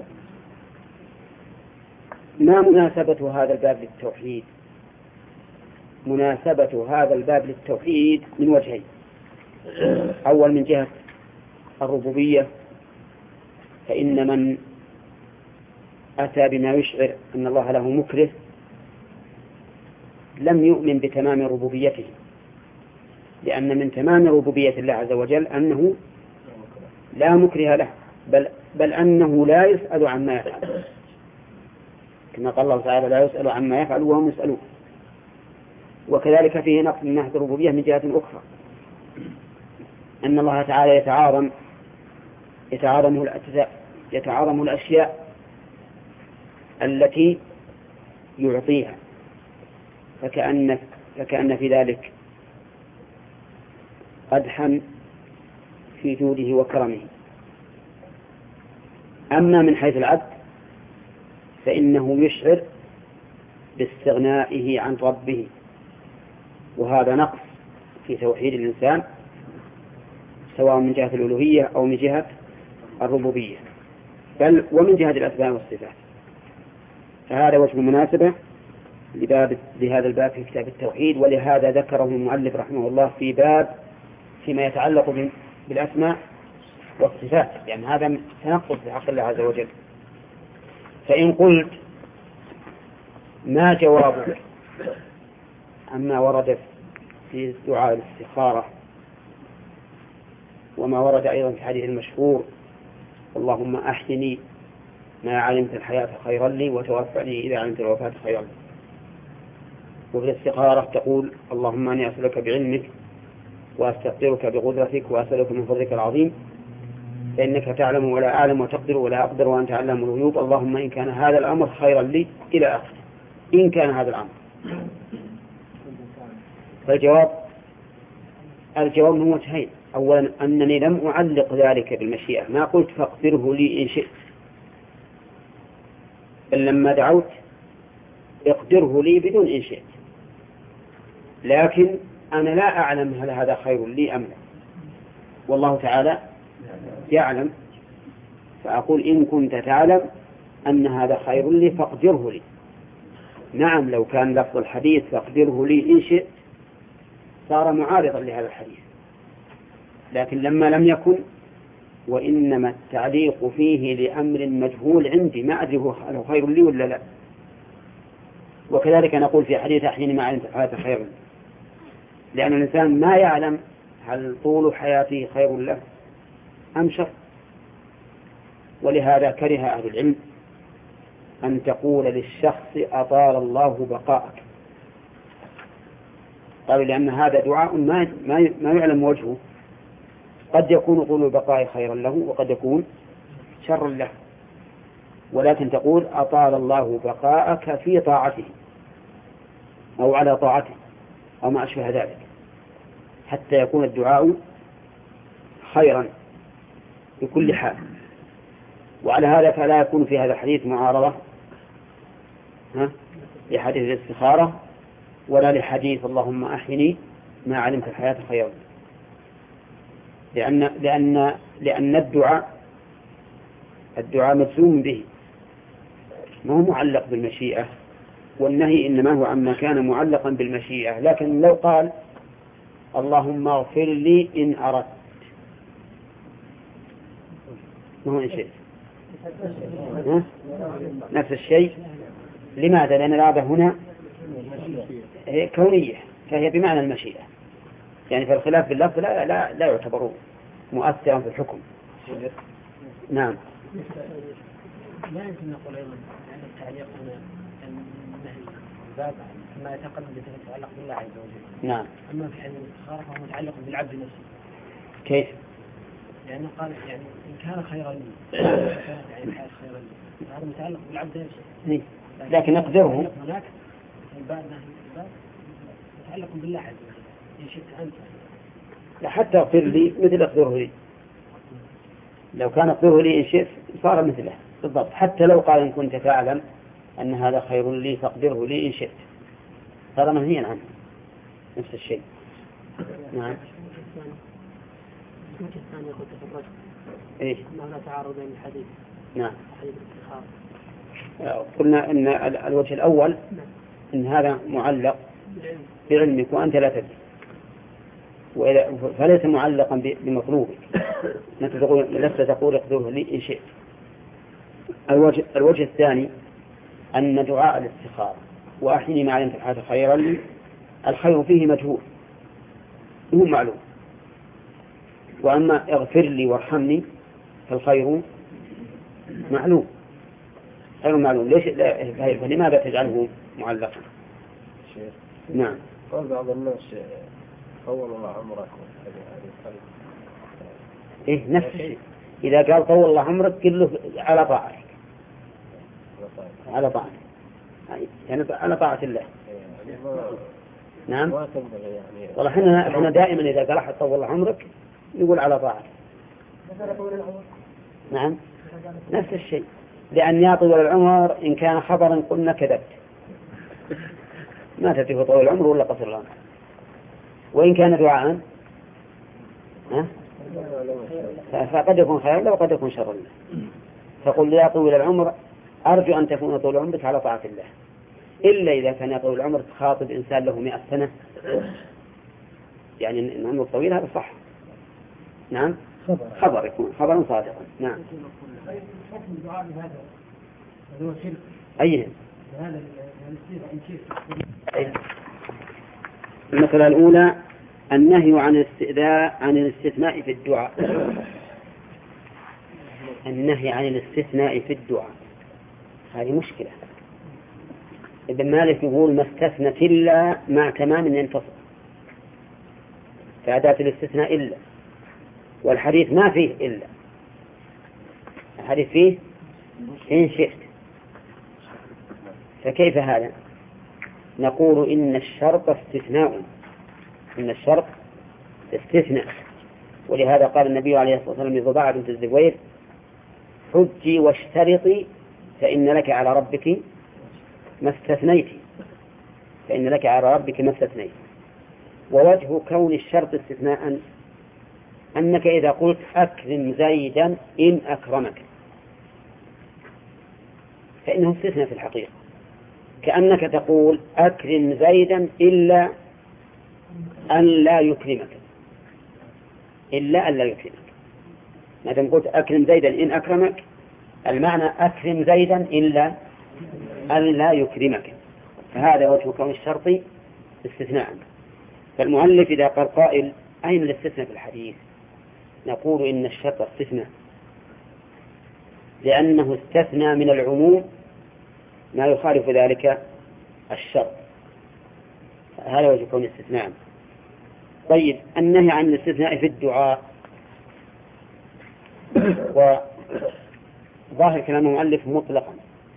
ما مناسبة هذا الباب للتوحيد؟ مناسبة هذا الباب للتوحيد من وجهين. أول من جهة الربوبية، فإن من أتى بما يشعر أن الله له مكره لم يؤمن بتمام ربوبيته، لأن من تمام ربوبية الله عز وجل أنه لا مكره له، بل أنه لا يسأل عما يفعل، كما قال الله تعالى لا يسأل عما يفعل وهم يسألون. وكذلك فيه نقص من ناحية الربوبية من جهة أخرى، أن الله تعالى يتعاظم الأشياء التي يعطيها، فكأن في ذلك قدحا في جوده وكرمه. أما من حيث العبد فإنه يشعر باستغنائه عن ربه، وهذا نقص في توحيد الإنسان سواء من جهة الألوهية أو من جهة الربوبية، بل ومن جهة الأسماء والصفات. فهذا وجه المناسبة لهذا الباب في كتاب التوحيد، ولهذا ذكره المؤلف رحمه الله في باب فيما يتعلق بالأسماء والصفات، يعني هذا تنقص في حق الله عز وجل. فإن قلت ما جوابك عما ورد في دعاء الاستخارة وما ورد أيضا في الحديث المشهور اللهم أحيني ما علمت الحياة خيرا لي وتوفني إذا علمت الوفاة خيرا لي. وفي الاستخارة تقول اللهم أني أسألك بعلمك وأستغفرك بقدرتك وأسألك من فضلك العظيم فإنك تعلم ولا أعلم وتقدر ولا أقدر وأنت علام الغيوب، اللهم إن كان هذا الأمر خيرا لي إلى آخره. إن كان هذا الأمر، فالجواب من وجهين. أولا أنني لم أعلق ذلك بالمشيئة، ما قلت فاقدره لي إن شئت، بل لما دعوت اقدره لي بدون إن شئت، لكن أنا لا أعلم هل هذا خير لي أم لا، والله تعالى يعلم، فأقول إن كنت تعلم أن هذا خير لي فاقدره لي. نعم، لو كان لفظ الحديث فاقدره لي إن شئت صار معارضا لهذا الحديث، لكن لما لم يكن وإنما التعليق فيه لأمر مجهول عندي ما أدري هو خير لي ولا لا. وكذلك نقول في حديث أحيني ما علمت الحياة خير لي، لأن الإنسان ما يعلم هل طول حياته خير له أم شر. ولهذا كره أهل العلم أن تقول للشخص أطال الله بقاءك، قالوا لأن هذا دعاء ما يعلم وجهه، قد يكون طول البقاء خيرا له وقد يكون شرا له، ولكن تقول أطال الله بقاءك في طاعته أو على طاعته أو ما أشبه ذلك، حتى يكون الدعاء خيرا بكل حال. وعلى هذا فلا يكون في هذا الحديث معارضة لحديث الاستخارة ولا لحديث اللهم أحيني ما علمت الحياة خيرا، لأن الدعاء مجزوم به، ما هو معلق بالمشيئة، والنهي إنما هو عما كان معلقا بالمشيئة. لكن لو قال اللهم اغفر لي إن أردت، ما هو إن شئت، نفس الشيء لماذا؟ لأن الإرادة هنا هي كونية، فهي بمعنى المشيئة، يعني فالخلاف باللفظ لا يعتبر مؤثرا في الحكم. نعم. لا يمكن نقول أيضا أن التعليق هنا النهي باب ما يتعلق بالله عز وجل. نعم. أما في حديث الاستخارة فهو متعلق بالعبد نفسه. كيف؟ لأنه قال يعني إن كان خيرا لي يعني الحياة خيرا لي، هذا متعلق بالعبد نفسه. لكن نقدره هناك الباب نهي متعلق بالله عز وجل. إن شئت أنت لا حتى اغفر لي مثل اقدره لي، لو كان اقدره لي إن شئت صار مثله بالضبط، حتى لو قال إن كنت تعلم أن هذا خير لي فاقدره لي إن شئت، هذا منهي عنه نفس الشيء. نعم. الوجه الثاني قلت في الرجل إيه؟ أنه لا تعارض بين الحديث. نعم. حديث الاستخارة. قلنا أن الوجه الأول أن هذا معلق بعلمك وأنت لا تدري، فليس معلقا بمطلوبك، لست تقول اقدره لي إن شئت. الوجه الثاني أن دعاء الاستخارة وأحيني ما علمت الحياة خيرا لي، الخير فيه مجهول هو معلوم، وأما اغفر لي وارحمني فالخير معلوم، خير معلوم. ليش فلماذا تجعله معلقا؟ نعم. قال بعض الناس طول الله عمرك إيه نفس الشيء، إذا قال طول الله عمرك قل له على طاعتك، على طاعتك يعني على طاعة الله. نعم. والله احنا دائما إذا قال أحد طول الله عمرك يقول على طاعتك. نعم نفس الشيء، لأن يا طول العمر إن كان خبرا قلنا كذبت، ما تتفق طول العمر ولا قصر العمر، وإن كان دعاء فقد يكون خيرا له وقد يكون شرا له. فقل يا طويل العمر أرجو أن تكون طول عمرك على طاعة الله، إلا إذا كان يا طويل العمر تخاطب إنسان له 100 سنة، يعني إن عمره طويل هذا صح. نعم خبر يكون خبرا صادقا. نعم. أيه المسألة الأولى النهي عن الاستثناء في الدعاء. النهي عن الاستثناء في الدعاء هذه مشكلة. ابن مالك يقول ما استثنت إلا مع تمام ينتصر، فأداة الاستثناء إلا، والحديث ما فيه إلا، الحديث فيه إن شئت، فكيف هذا؟ نقول إن الشرط استثناء، إن الشرط استثناء، ولهذا قال النبي عليه الصلاة والسلام لضباعة بنت الزبير حجي واشترطي فإن لك على ربك ما استثنيت، فإن لك على ربك ما استثنيت. ووجه كون الشرط استثناء أنك إذا قلت أكرم زيدا إن أكرمك فإنه استثناء في الحقيقة، كأنك تقول أكرم زيدا إلا أن لا يكرمك، إلا أن لا يكرمك. ما دام قلت أكرم زيدا إن أكرمك المعنى أكرم زيدا إلا أن لا يكرمك، فهذا وجه كون الشرط استثناء. فالمؤلف إذا قال قائل أين الاستثناء في الحديث؟ نقول إن الشرط استثناء، لأنه استثنى من العموم ما يخالف ذلك الشرط، هذا وجه كون الاستثناء. طيب النهي عن الاستثناء في الدعاء، وظاهر كلام المؤلف مطلقا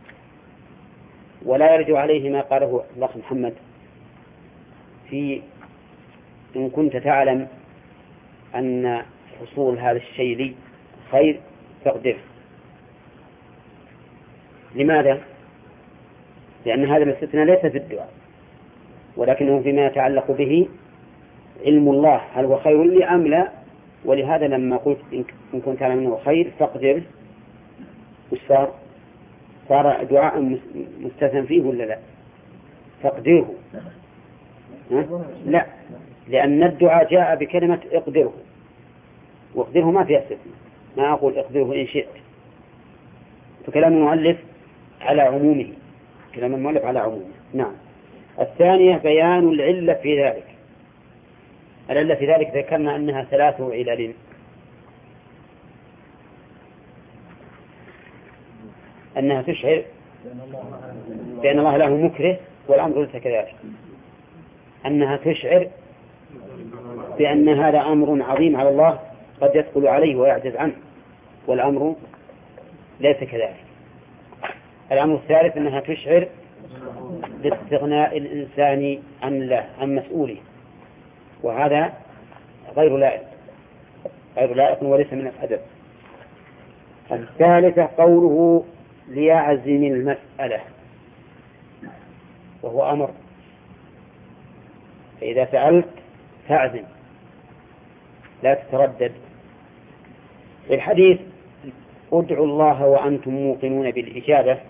ولا يرجع عليه ما قاله الأخ محمد في إن كنت تعلم أن حصول هذا الشيء لي خير فاقدره. لماذا؟ لأن هذا الاستثناء ليس في الدعاء، ولكنه فيما يتعلق به علم الله هل هو خير لي أم لا، ولهذا لما قلت إن كنت تعلم أنه خير فاقدره صار دعاء مستثنى فيه ولا لا؟ فاقدره لا، لأن الدعاء جاء بكلمة اقدره، واقدره ما فيها استثناء، ما أقول اقدره إن شئت، فكلام المؤلف على عمومه كلام المؤلف على عمومه. نعم. الثانية بيان العلة في ذلك. العلة في ذلك ذكرنا أنها 3 علل. أنها تشعر بأن الله له مكره والأمر ليس كذلك، أنها تشعر بأن هذا أمر عظيم على الله قد يثقل عليه ويعجز عنه والأمر ليس كذلك. الأمر الثالث أنها تشعر باستغناء الإنسان عن الله عن مسؤوله، وهذا غير لائق وليس من الأدب. الثالثة قوله ليعزم المسألة، وهو أمر، فإذا سألت فاعزم لا تتردد. في الحديث ادعوا الله وأنتم موقنون بالإجابة،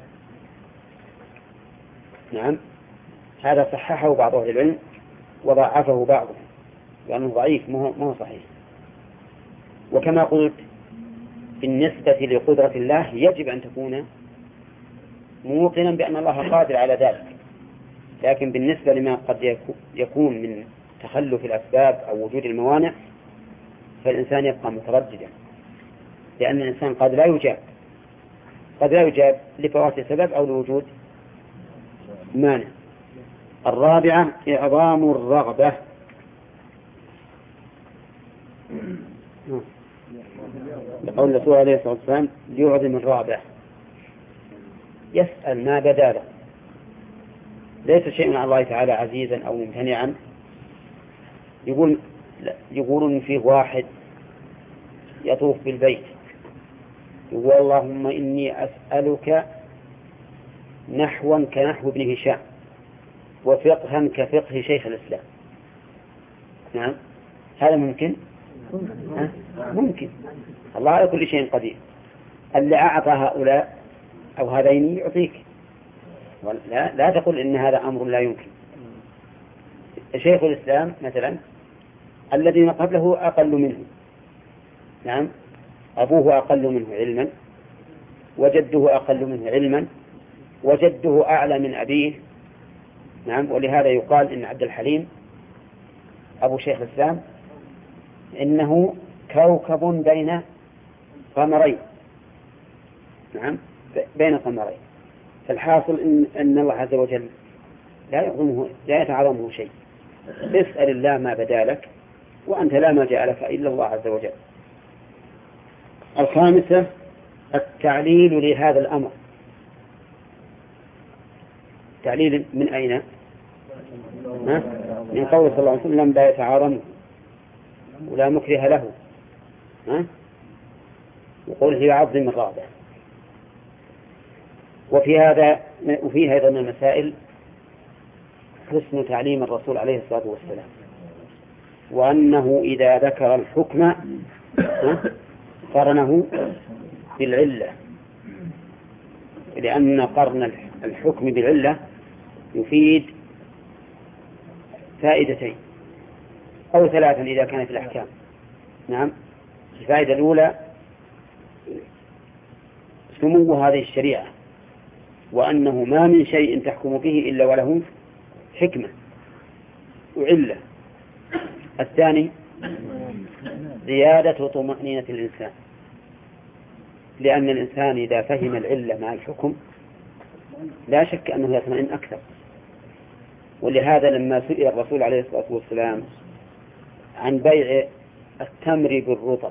نعم، هذا صححه بعض أهل العلم وضعفه بعضهم لأنه ضعيف ما هو صحيح. وكما قلت بالنسبة لقدرة الله يجب أن تكون موقنا بأن الله قادر على ذلك، لكن بالنسبة لما قد يكون من تخلف الأسباب أو وجود الموانع فالإنسان يبقى مترددا، لأن الإنسان قد لا يجاب لفوات سبب أو لوجود مانع. الرابعة إعظام الرغبة، لقول الرسول عليه الصلاة والسلام ليعظم الرغبة، يسأل ما بدا له، ليس شيء على الله تعالى عزيزا أو ممتنعا. يقولون فيه واحد يطوف بالبيت يقول اللهم إني أسألك نحوا كنحو ابن هشام وفقها كفقه شيخ الإسلام. نعم، هذا ممكن؟ ممكن. الله على كل شيء قدير. اللي أعطى هؤلاء أو هذين يعطيك، لا تقل إن هذا أمر لا يمكن. شيخ الإسلام مثلا الذين قبله أقل منه، نعم، أبوه أقل منه علما وجده أقل منه علما وجده أعلى من أبيه، نعم. ولهذا يقال إن عبد الحليم أبو شيخ الإسلام إنه كوكب بين قمرين، نعم، بين قمرين. فالحاصل إن الله عز وجل لا يتعظمه شيء. اسأل الله ما بدا لك وأنت لا ملجأ لك إلا الله عز وجل. الخامسة التعليل لهذا الأمر. تعليل من أين؟ من قول صلى الله عليه وسلم لا يتعارض ولا مكره له، وقول هي عظم الرغبة. وفي هذا من المسائل حسن تعليم الرسول عليه الصلاة والسلام، وأنه إذا ذكر الحكم قرنه بالعلة، لأن قرن الحكم بالعلة يفيد فائدتين أو 3 إذا كانت الأحكام. نعم، الفائدة الأولى سمو هذه الشريعة، وأنه ما من شيء تحكم به إلا وله حكمة وعلة. الثاني زيادة طمأنينة الإنسان، لأن الإنسان إذا فهم العلة مع الحكم لا شك أنه يطمئن أكثر. ولهذا لما سئل الرسول عليه الصلاة والسلام عن بيع التمر بالرطب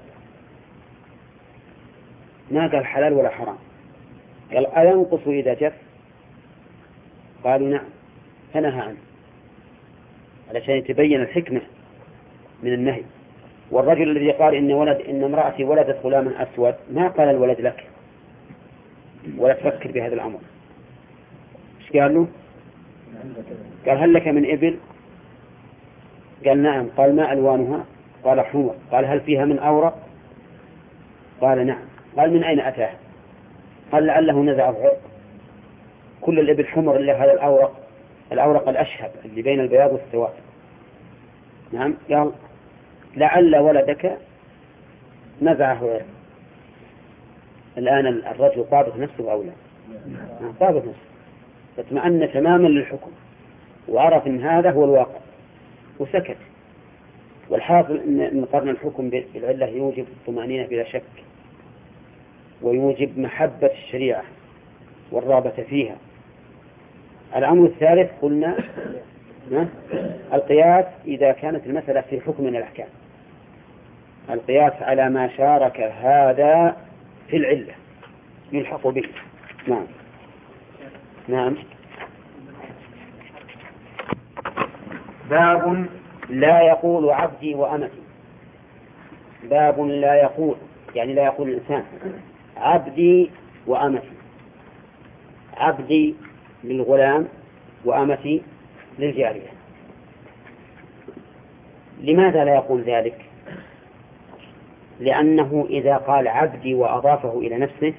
ما قال حلال ولا حرام، قال أينقص إذا جف؟ قالوا نعم، فنهى عنه علشان يتبين الحكمة من النهي. والرجل الذي قال إن امرأتي ولدت غلاما أسود ما قال الولد لك ولا تفكر بهذا الأمر. إيش قال له؟ قال هل لك من إبل؟ قال نعم. قال ما ألوانها؟ قال حمر. قال هل فيها من أورق؟ قال نعم. قال من أين أتاه؟ قال لعله نزع عرق، كل الإبل حمر إلا هذا الأورق الأشهب اللي بين البياض والسواد. نعم. قال لعل ولدك نزعه عرق. الآن الرجل ضابط نفسه أو لا؟ ضابط نفسه. فاطمأن تماما للحكم وعرف أن هذا هو الواقع وسكت. والحاصل أن قرن الحكم بالعلة يوجب الطمأنينة بلا شك، ويوجب محبة الشريعة والرغبة فيها. الأمر الثالث قلنا القياس إذا كانت المسألة في حكم من الأحكام، القياس على ما شارك هذا في العلة يلحق به. نعم نعم. باب لا يقول عبدي وأمتي. باب لا يقول، يعني لا يقول الإنسان عبدي وأمتي. عبدي للغلام وأمتي للجارية. لماذا لا يقول ذلك؟ لأنه إذا قال عبدي وأضافه إلى نفسه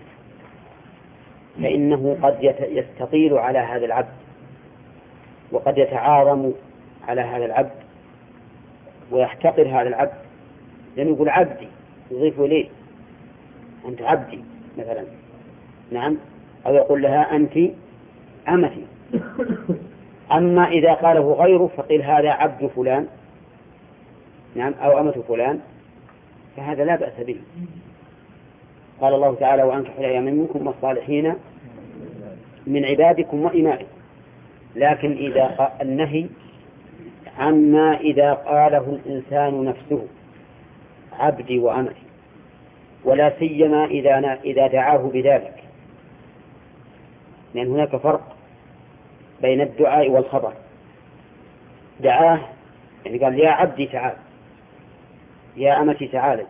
فإنه قد يستطيل على هذا العبد، وقد يتعاظم على هذا العبد ويحتقر هذا العبد، لأنه يقول عبدي يضيف إليه أنت عبدي مثلا، نعم، أو يقول لها أنت أمتي. أما إذا قاله غيره فقيل هذا عبد فلان، نعم، أو أمة فلان، فهذا لا بأس به. قال الله تعالى وأنكحوا الأيام منكم والصالحين من عبادكم وإمائكم. لكن إذا النهي عما إذا قاله الإنسان نفسه عبدي وأمتي، ولا سيما إذا دعاه بذلك، لأن هناك فرق بين الدعاء والخبر. دعاه يعني قال يا عبدي تعال، يا أمتي تعال.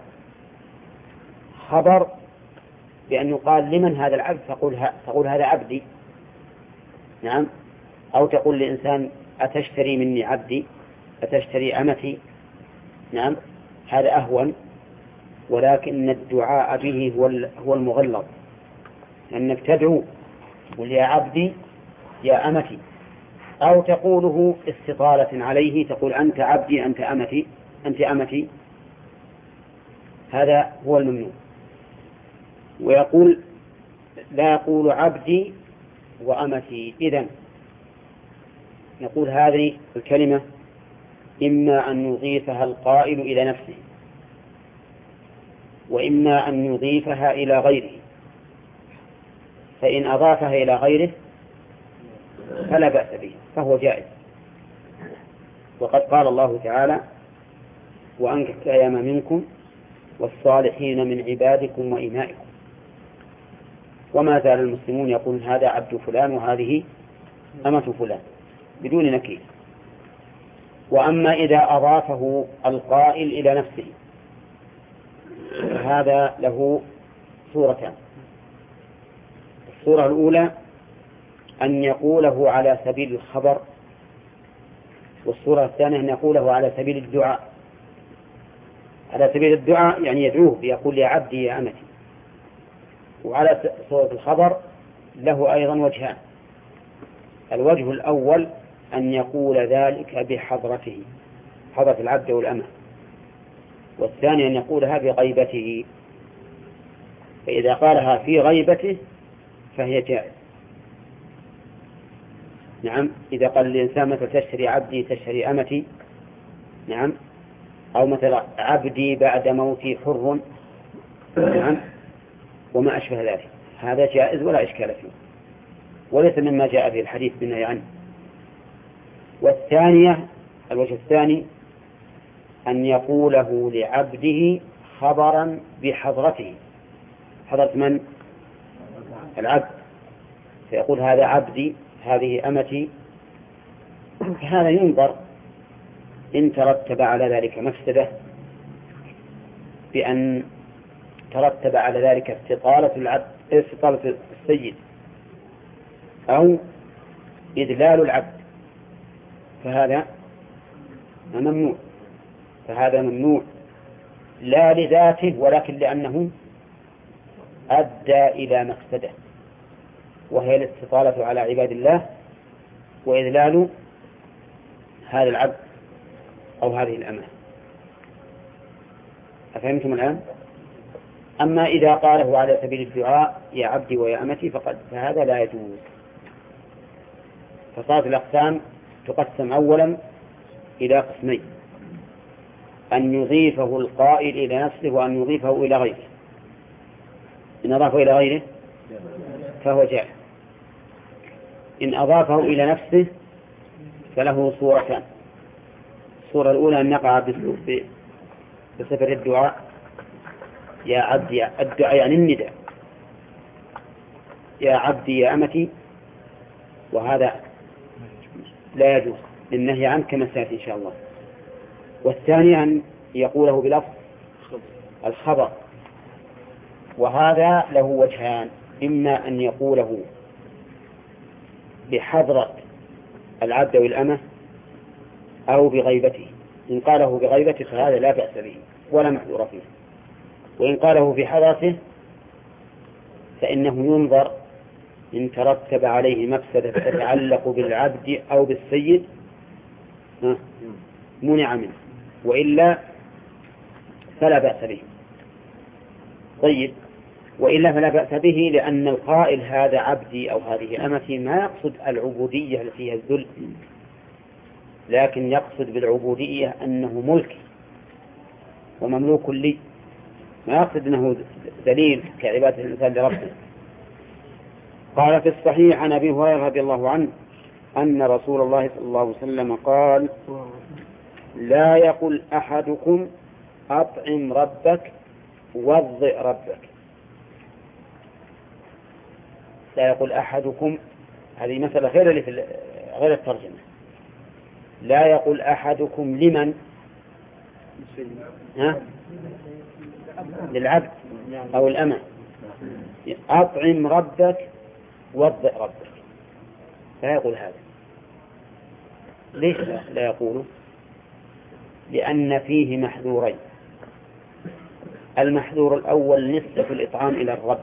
خبر بأن يقال لمن هذا العبد، تقول هذا عبدي، نعم، أو تقول لإنسان أتشتري مني عبدي، أتشتري أمتي، نعم، هذا أهون. ولكن الدعاء به هو المغلظ، أنك تدعو قل يا عبدي يا أمتي، أو تقوله استطالة عليه، تقول أنت عبدي أنت أمتي أنت أمتي، هذا هو الممنوع. ويقول لا يقول عبدي وأمتي. إذن نقول هذه الكلمة إما أن يضيفها القائل إلى نفسه، وإما أن يضيفها إلى غيره. فإن أضافها إلى غيره فلا بأس به، فهو جائز. وقد قال الله تعالى وأنكحوا الأيام منكم والصالحين من عبادكم وإمائكم. وما زال المسلمون يقولون هذا عبد فلان وهذه أمة فلان بدون نكير. وأما إذا أضافه القائل إلى نفسه فهذا له صورتان. الصورة الأولى أن يقوله على سبيل الخبر، والصورة الثانية أن يقوله على سبيل الدعاء. على سبيل الدعاء يعني يدعوه بيقول يا عبدي يا أمتي. وعلى صورة الخبر له أيضا وجهان. الوجه الأول أن يقول ذلك بحضرته، حضرة العبد والأمة، والثاني أن يقولها بغيبته. فإذا قالها في غيبته فهي جائز. نعم، إذا قال الإنسان مثل تشتري عبدي تشتري أمتي، نعم، أو مثل عبدي بعد موتي حر، نعم، وما أشبه ذلك، هذا جائز ولا إشكال فيه، وليس مما جاء به الحديث بالنهي عنه. والثانية الوجه الثاني أن يقوله لعبده خبرا بحضرته، حضرة من؟ العبد، فيقول هذا عبدي هذه أمتي. هذا ينظر إن ترتب على ذلك مفسدة، بأن ترتب على ذلك استطالة العبد، استطالة السيد، أو إذلال العبد، فهذا ممنوع. فهذا ممنوع لا لذاته ولكن لأنه أدى إلى مفسدة، وهي الاستطالة على عباد الله وإذلال هذا العبد أو هذه الأمة. أفهمتم الآن؟ أما إذا قاله على سبيل الدعاء يا عبدي ويا أمتي فهذا لا يجوز. فصارت الأقسام تقسم أولا إلى قسمين: أن يضيفه القائل إلى نفسه وأن يضيفه إلى غيره. إن أضافه إلى غيره فهو جائز. إن أضافه إلى نفسه فله صورتان: الصورة الأولى أن يقع بصفة الدعاء يا عبدي، الدعاء يعني النداء، يا عبدي يا أمتي، وهذا لا يجوز للنهي عنه كما سيأتي إن شاء الله. والثاني أن يقوله بلفظ الخبر، وهذا له وجهان: إما أن يقوله بحضرة العبد أو الأمة أو بغيبته. إن قاله بغيبته فهذا لا بأس به ولا محذور فيه، وإن قاله في حضرته فإنه ينظر إن ترتب عليه مفسدة تتعلق بالعبد أو بالسيد منع منه، وإلا فلا بأس به. طيب، وإلا فلا بأس به لأن القائل هذا عبدي أو هذه أمتي ما يقصد العبودية التي فيها الذل، لكن يقصد بالعبودية أنه ملك ومملوك لي، ما يقصد أنه دليل كعبادة الإنسان لربه. قال في الصحيح عن أبي هريرة رضي الله عنه أن رسول الله صلى الله عليه وسلم قال: لا يقل أحدكم أطعم ربك وضئ ربك. لا يقول أحدكم، هذه مسألة غير الترجمة. لا يقول أحدكم لمن؟ للعبد أو الأمة. أطعم ربك وضئ ربك، لا يقول هذا. ليش لا يقوله؟ لأن فيه محذورين: المحذور الأول نسبة الإطعام إلى الرب،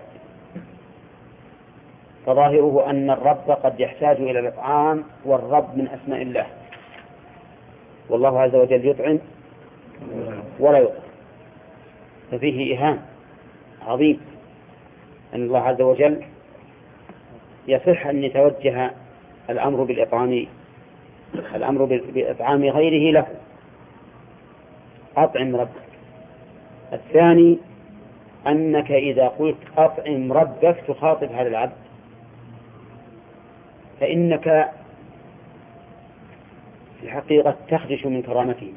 فظاهره أن الرب قد يحتاج إلى الإطعام، والرب من أسماء الله، والله عز وجل يطعم ولا يطعم، ففيه إهانة عظيم أن الله عز وجل يصح أن يتوجه الأمر بإطعام غيره له. أطعم ربك. الثاني أنك إذا قلت أطعم ربك تخاطب هذا العبد، فإنك في الحقيقة تخدش من كرامته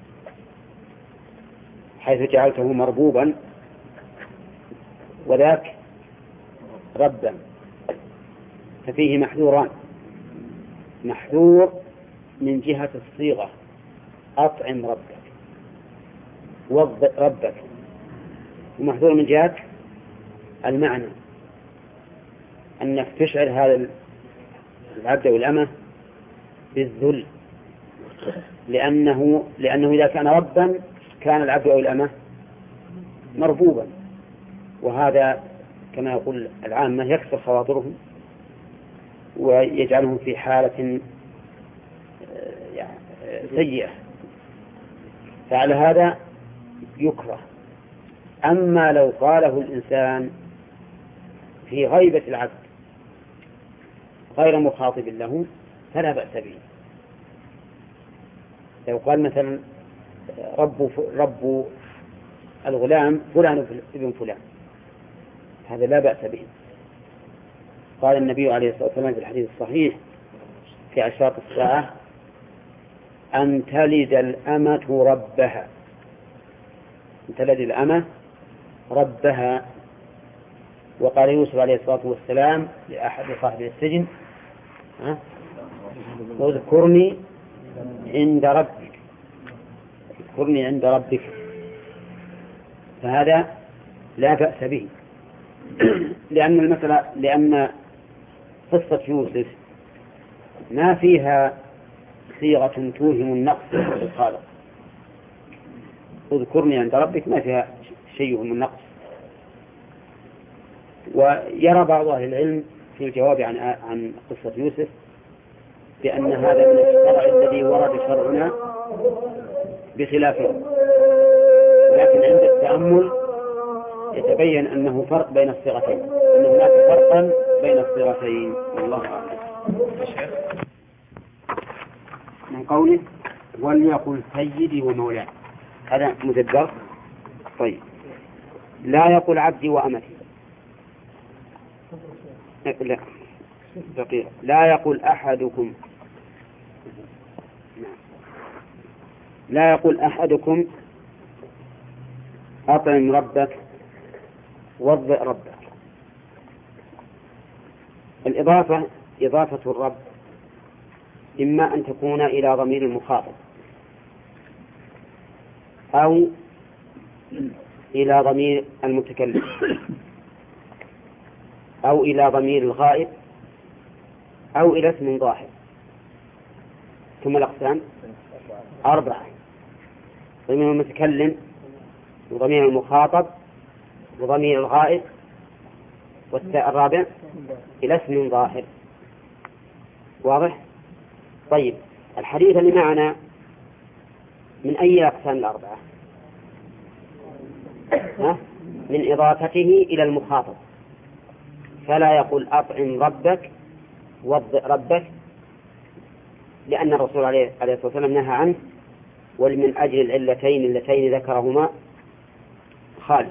حيث جعلته مربوبا وذاك ربا، ففيه محذوران: محذور من جهة الصيغة أطعم ربك وضئ ربك، ومحذور من جهة المعنى أنك تشعر هذا العبد والأمة بالذل، لأنه إذا كان ربا كان العبد أو الأمة مربوبا، وهذا كما يقول العامة يكسر خواطرهم ويجعلهم في حالة سيئة، فعلى هذا يكره. أما لو قاله الإنسان في غيبة العبد غير مخاطب له فلا بأس به. لو قال مثلا رب الغلام فلان ابن فلان، هذا لا بأس به. قال النبي عليه الصلاة والسلام في الحديث الصحيح في أشراط الساعة: أن تلد الأمة ربها، أن تلد الأمة ربها. وقال يوسف عليه الصلاة والسلام لأحد صاحب السجن: اذكرني عند ربك، اذكرني عند ربك. فهذا لا بأس به، لأن قصة يوسف ما فيها صيغة توهم النقص في الخالق. اذكرني عند ربك ما فيها شيء يوهم النقص. ويرى بعض أهل العلم في الجواب عن قصة يوسف بأن هذا من الشرع الذي ورد شرعنا بخلافه، لكن عند التأمل يتبين أنه فرق بين الصيغتين، أن هناك فرقا بين الصيغتين. والله أعلم. قوله وليقل سيدي ومولاي، هذا مذكر. طيب لا يقول عبدي وأمتي، لا دقيقة، لا يقول أحدكم، لا يقول أحدكم أطعم ربك وضئ ربك. الإضافة إضافة الرب إما أن تكون إلى ضمير المخاطب أو إلى ضمير المتكلم أو إلى ضمير الغائب أو إلى اسم ظاهر. ثم الأقسام 4: ضمير المتكلم وضمير المخاطب وضمير الغائب، والرابع إلى اسم ظاهر. واضح؟ طيب الحديث اللي معنا من أي أقسام 4؟ من إضافته إلى المخاطب، فلا يقول أطعم ربك وضئ ربك، لأن الرسول عليه الصلاة والسلام نهى عنه، ومن أجل العلتين اللتين ذكرهما خالد،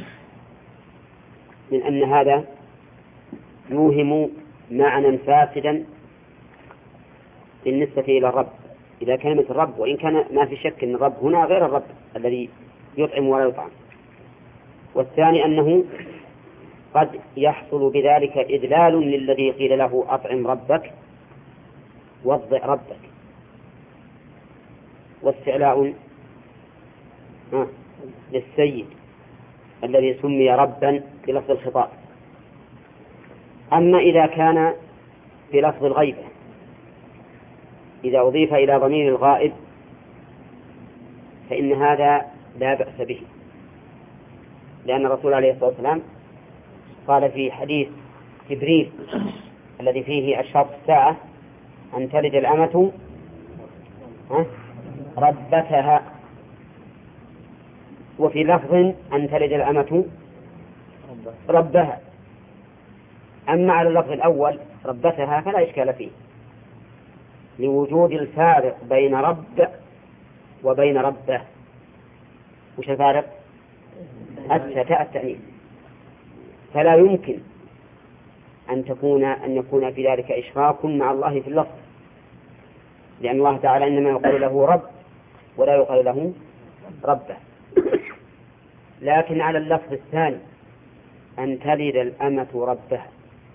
من أن هذا يوهم معنى فاسدا بالنسبة إلى الرب إذا كلمة الرب، وإن كان ما في شك أن الرب هنا غير الرب الذي يطعم ولا يطعم. والثاني أنه قد يحصل بذلك إذلال للذي قيل له أطعم ربك وضئ ربك، واستعلاء للسيد الذي سمي ربا بلفظ الخطاب. أما إذا كان بلفظ الغيبة، إذا أضيف إلى ضمير الغائب فإن هذا لا بأس به، لأن الرسول عليه الصلاة والسلام قال في حديث جبريل الذي فيه أشراط الساعة أن تلد الأمة ربتها، وفي لفظ أن تلد الأمة ربها. أما على اللفظ الأول ربتها فلا إشكال فيه، لوجود الفارق بين رب وبين ربه. وش الفارق؟ التأنيث، فلا يمكن أن يكون في ذلك إشراك مع الله في اللفظ، لأن الله تعالى إنما يقال له رب ولا يقال له ربه. لكن على اللفظ الثاني أن تلد الأمة ربها،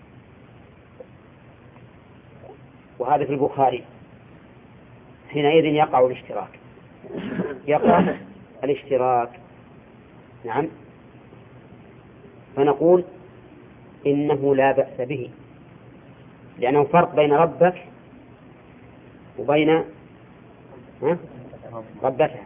وهذا في البخاري، حينئذ يقع الاشتراك. نعم، فنقول إنه لا بأس به، لأنه فرق بين ربك وبين ربتها،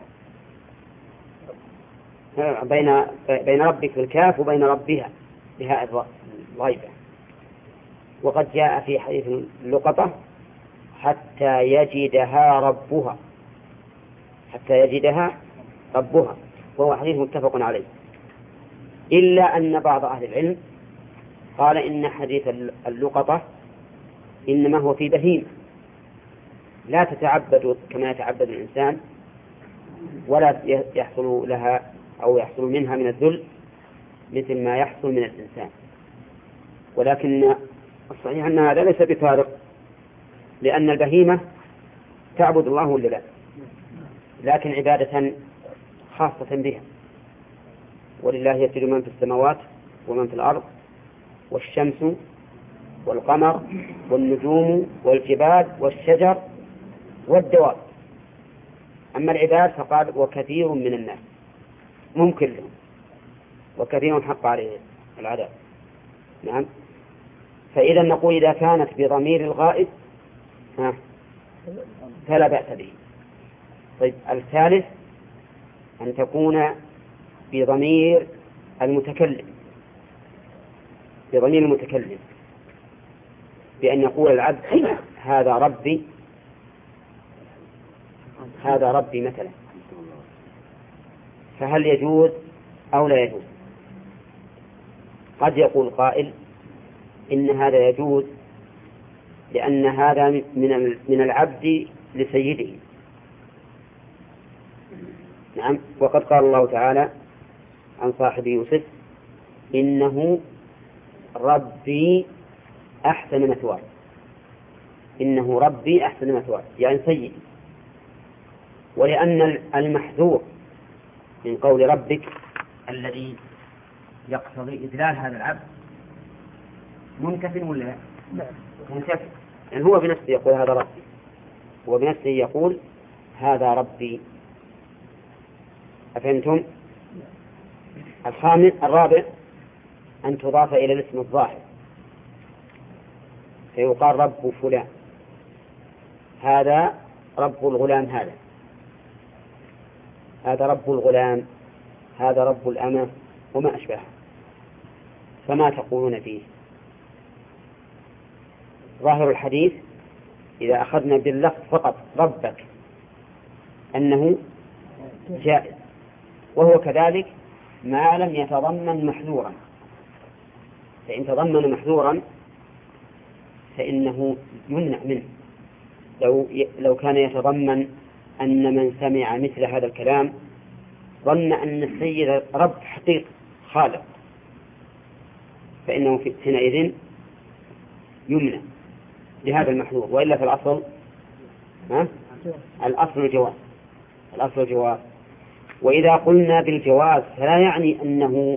بين ربك بالكاف وبين ربها بهاء الغيبة. وقد جاء في حديث اللقطة حتى يجدها ربها، وهو حديث متفق عليه، إلا أن بعض أهل العلم قال إن حديث اللقطة إنما هو في بهيمة لا تتعبد كما يتعبد الإنسان، ولا يحصل لها أو يحصل منها من الذل مثل ما يحصل من الإنسان. ولكن الصحيح أن هذا ليس بفارق، لأن البهيمة تعبد الله ولا لا، لكن عبادة خاصة بها. ولله يسجد من في السماوات ومن في الأرض والشمس والقمر والنجوم والجبال والشجر والدواب. أما العباد فقال وكثير من الناس، ممكن لهم، وكثير حق عليه العذاب. نعم، فإذا نقول إذا كانت بضمير الغائب فلا بأس به. طيب الثالث أن تكون بضمير المتكلم، بأن يقول العبد هذا ربي مثلا، فهل يجوز أو لا يجوز؟ قد يقول قائل إن هذا يجوز، لأن هذا من العبد لسيده. نعم. وقد قال الله تعالى عن صاحب يوسف إنه ربي أحسن مثواي. إنه ربي أحسن مثواي يعني سيدي. ولأن المحذور من قول ربك الذي يقتضي إذلال هذا العبد منكف ولا لا؟ منكف. يعني هو بنفسه يقول هذا ربي، هو بنفسه يقول هذا ربي. أفهمتم؟ الرابع أن تضاف إلى الاسم الظاهر فيقال رب فلان، هذا رب الغلام، هذا رب الغلام، هذا رب الأمة وما أشبه. فما تقولون فيه؟ ظاهر الحديث إذا أخذنا باللفظ فقط ربك أنه جائز، وهو كذلك ما لم يتضمن محذورا. فإن تضمن محذورا فإنه يمنع منه. لو كان يتضمن أن من سمع مثل هذا الكلام ظن أن السيد رب حقيقي خالق، فإنه حينئذ يمنع لهذا المحذور. وإلا في الأصل الأصل الجواز. وإذا قلنا بالجواز فلا يعني أنه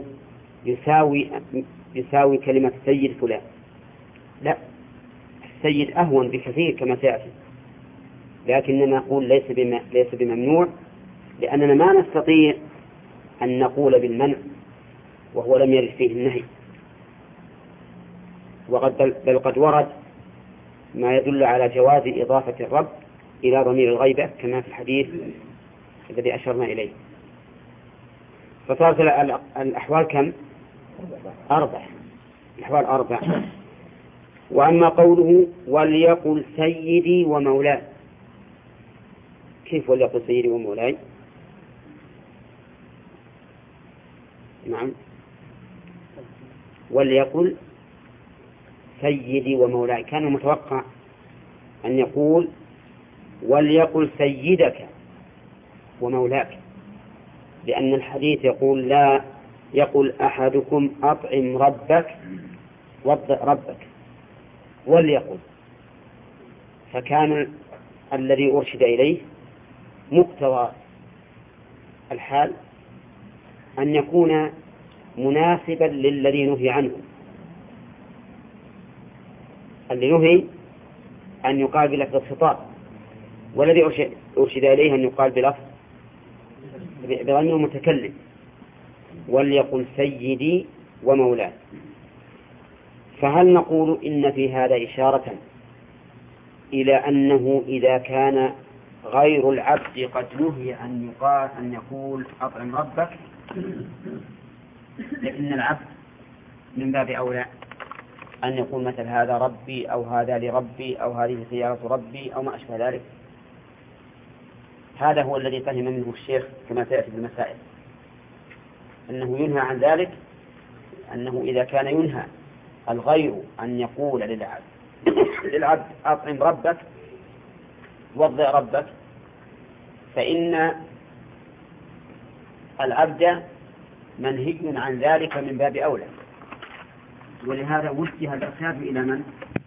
يساوي كلمة سيد فلان، لا، السيد أهون بكثير كما سيأتي، لكننا نقول ليس بممنوع، لأننا ما نستطيع أن نقول بالمنع وهو لم يرد فيه النهي. بل قد ورد ما يدل على جواز إضافة الرب إلى ضمير الغيبة كما في الحديث الذي أشرنا إليه. فصارت الأحوال كم؟ 4. الأحوال 4. وأما قوله وليقل سيدي ومولاي، كيف وليقل سيدي ومولاي؟ نعم، وليقل سيدي ومولاي. كان متوقع أن يقول وليقل سيدك ومولاك، لأن الحديث يقول لا يقول أحدكم أطعم ربك وضع ربك، وليقل. فكان الذي أرشد إليه مقتضى الحال أن يكون مناسبا للذي نهي عنه. الذي نهي أن يقال بلفظ الخطاب، والذي أرشد إليه أن يقال بلفظ بضمير المتكلم، وليقل سيدي ومولاي. فهل نقول إن في هذا إشارة إلى أنه إذا كان غير العبد قد نهي أن يقول أطعم ربك، لأن العبد من باب أولى أن يقول مثل هذا ربي أو هذا لربي أو هذه سيارة ربي أو ما أشبه ذلك؟ هذا هو الذي فهم منه الشيخ كما سيأتي في المسائل، أنه ينهى عن ذلك، أنه إذا كان ينهى الغير أن يقول للعبد أطعم ربك وضع ربك، فإن العبد منهي عن ذلك من باب أولى. ولهذا وجه الإرشاد إلى من؟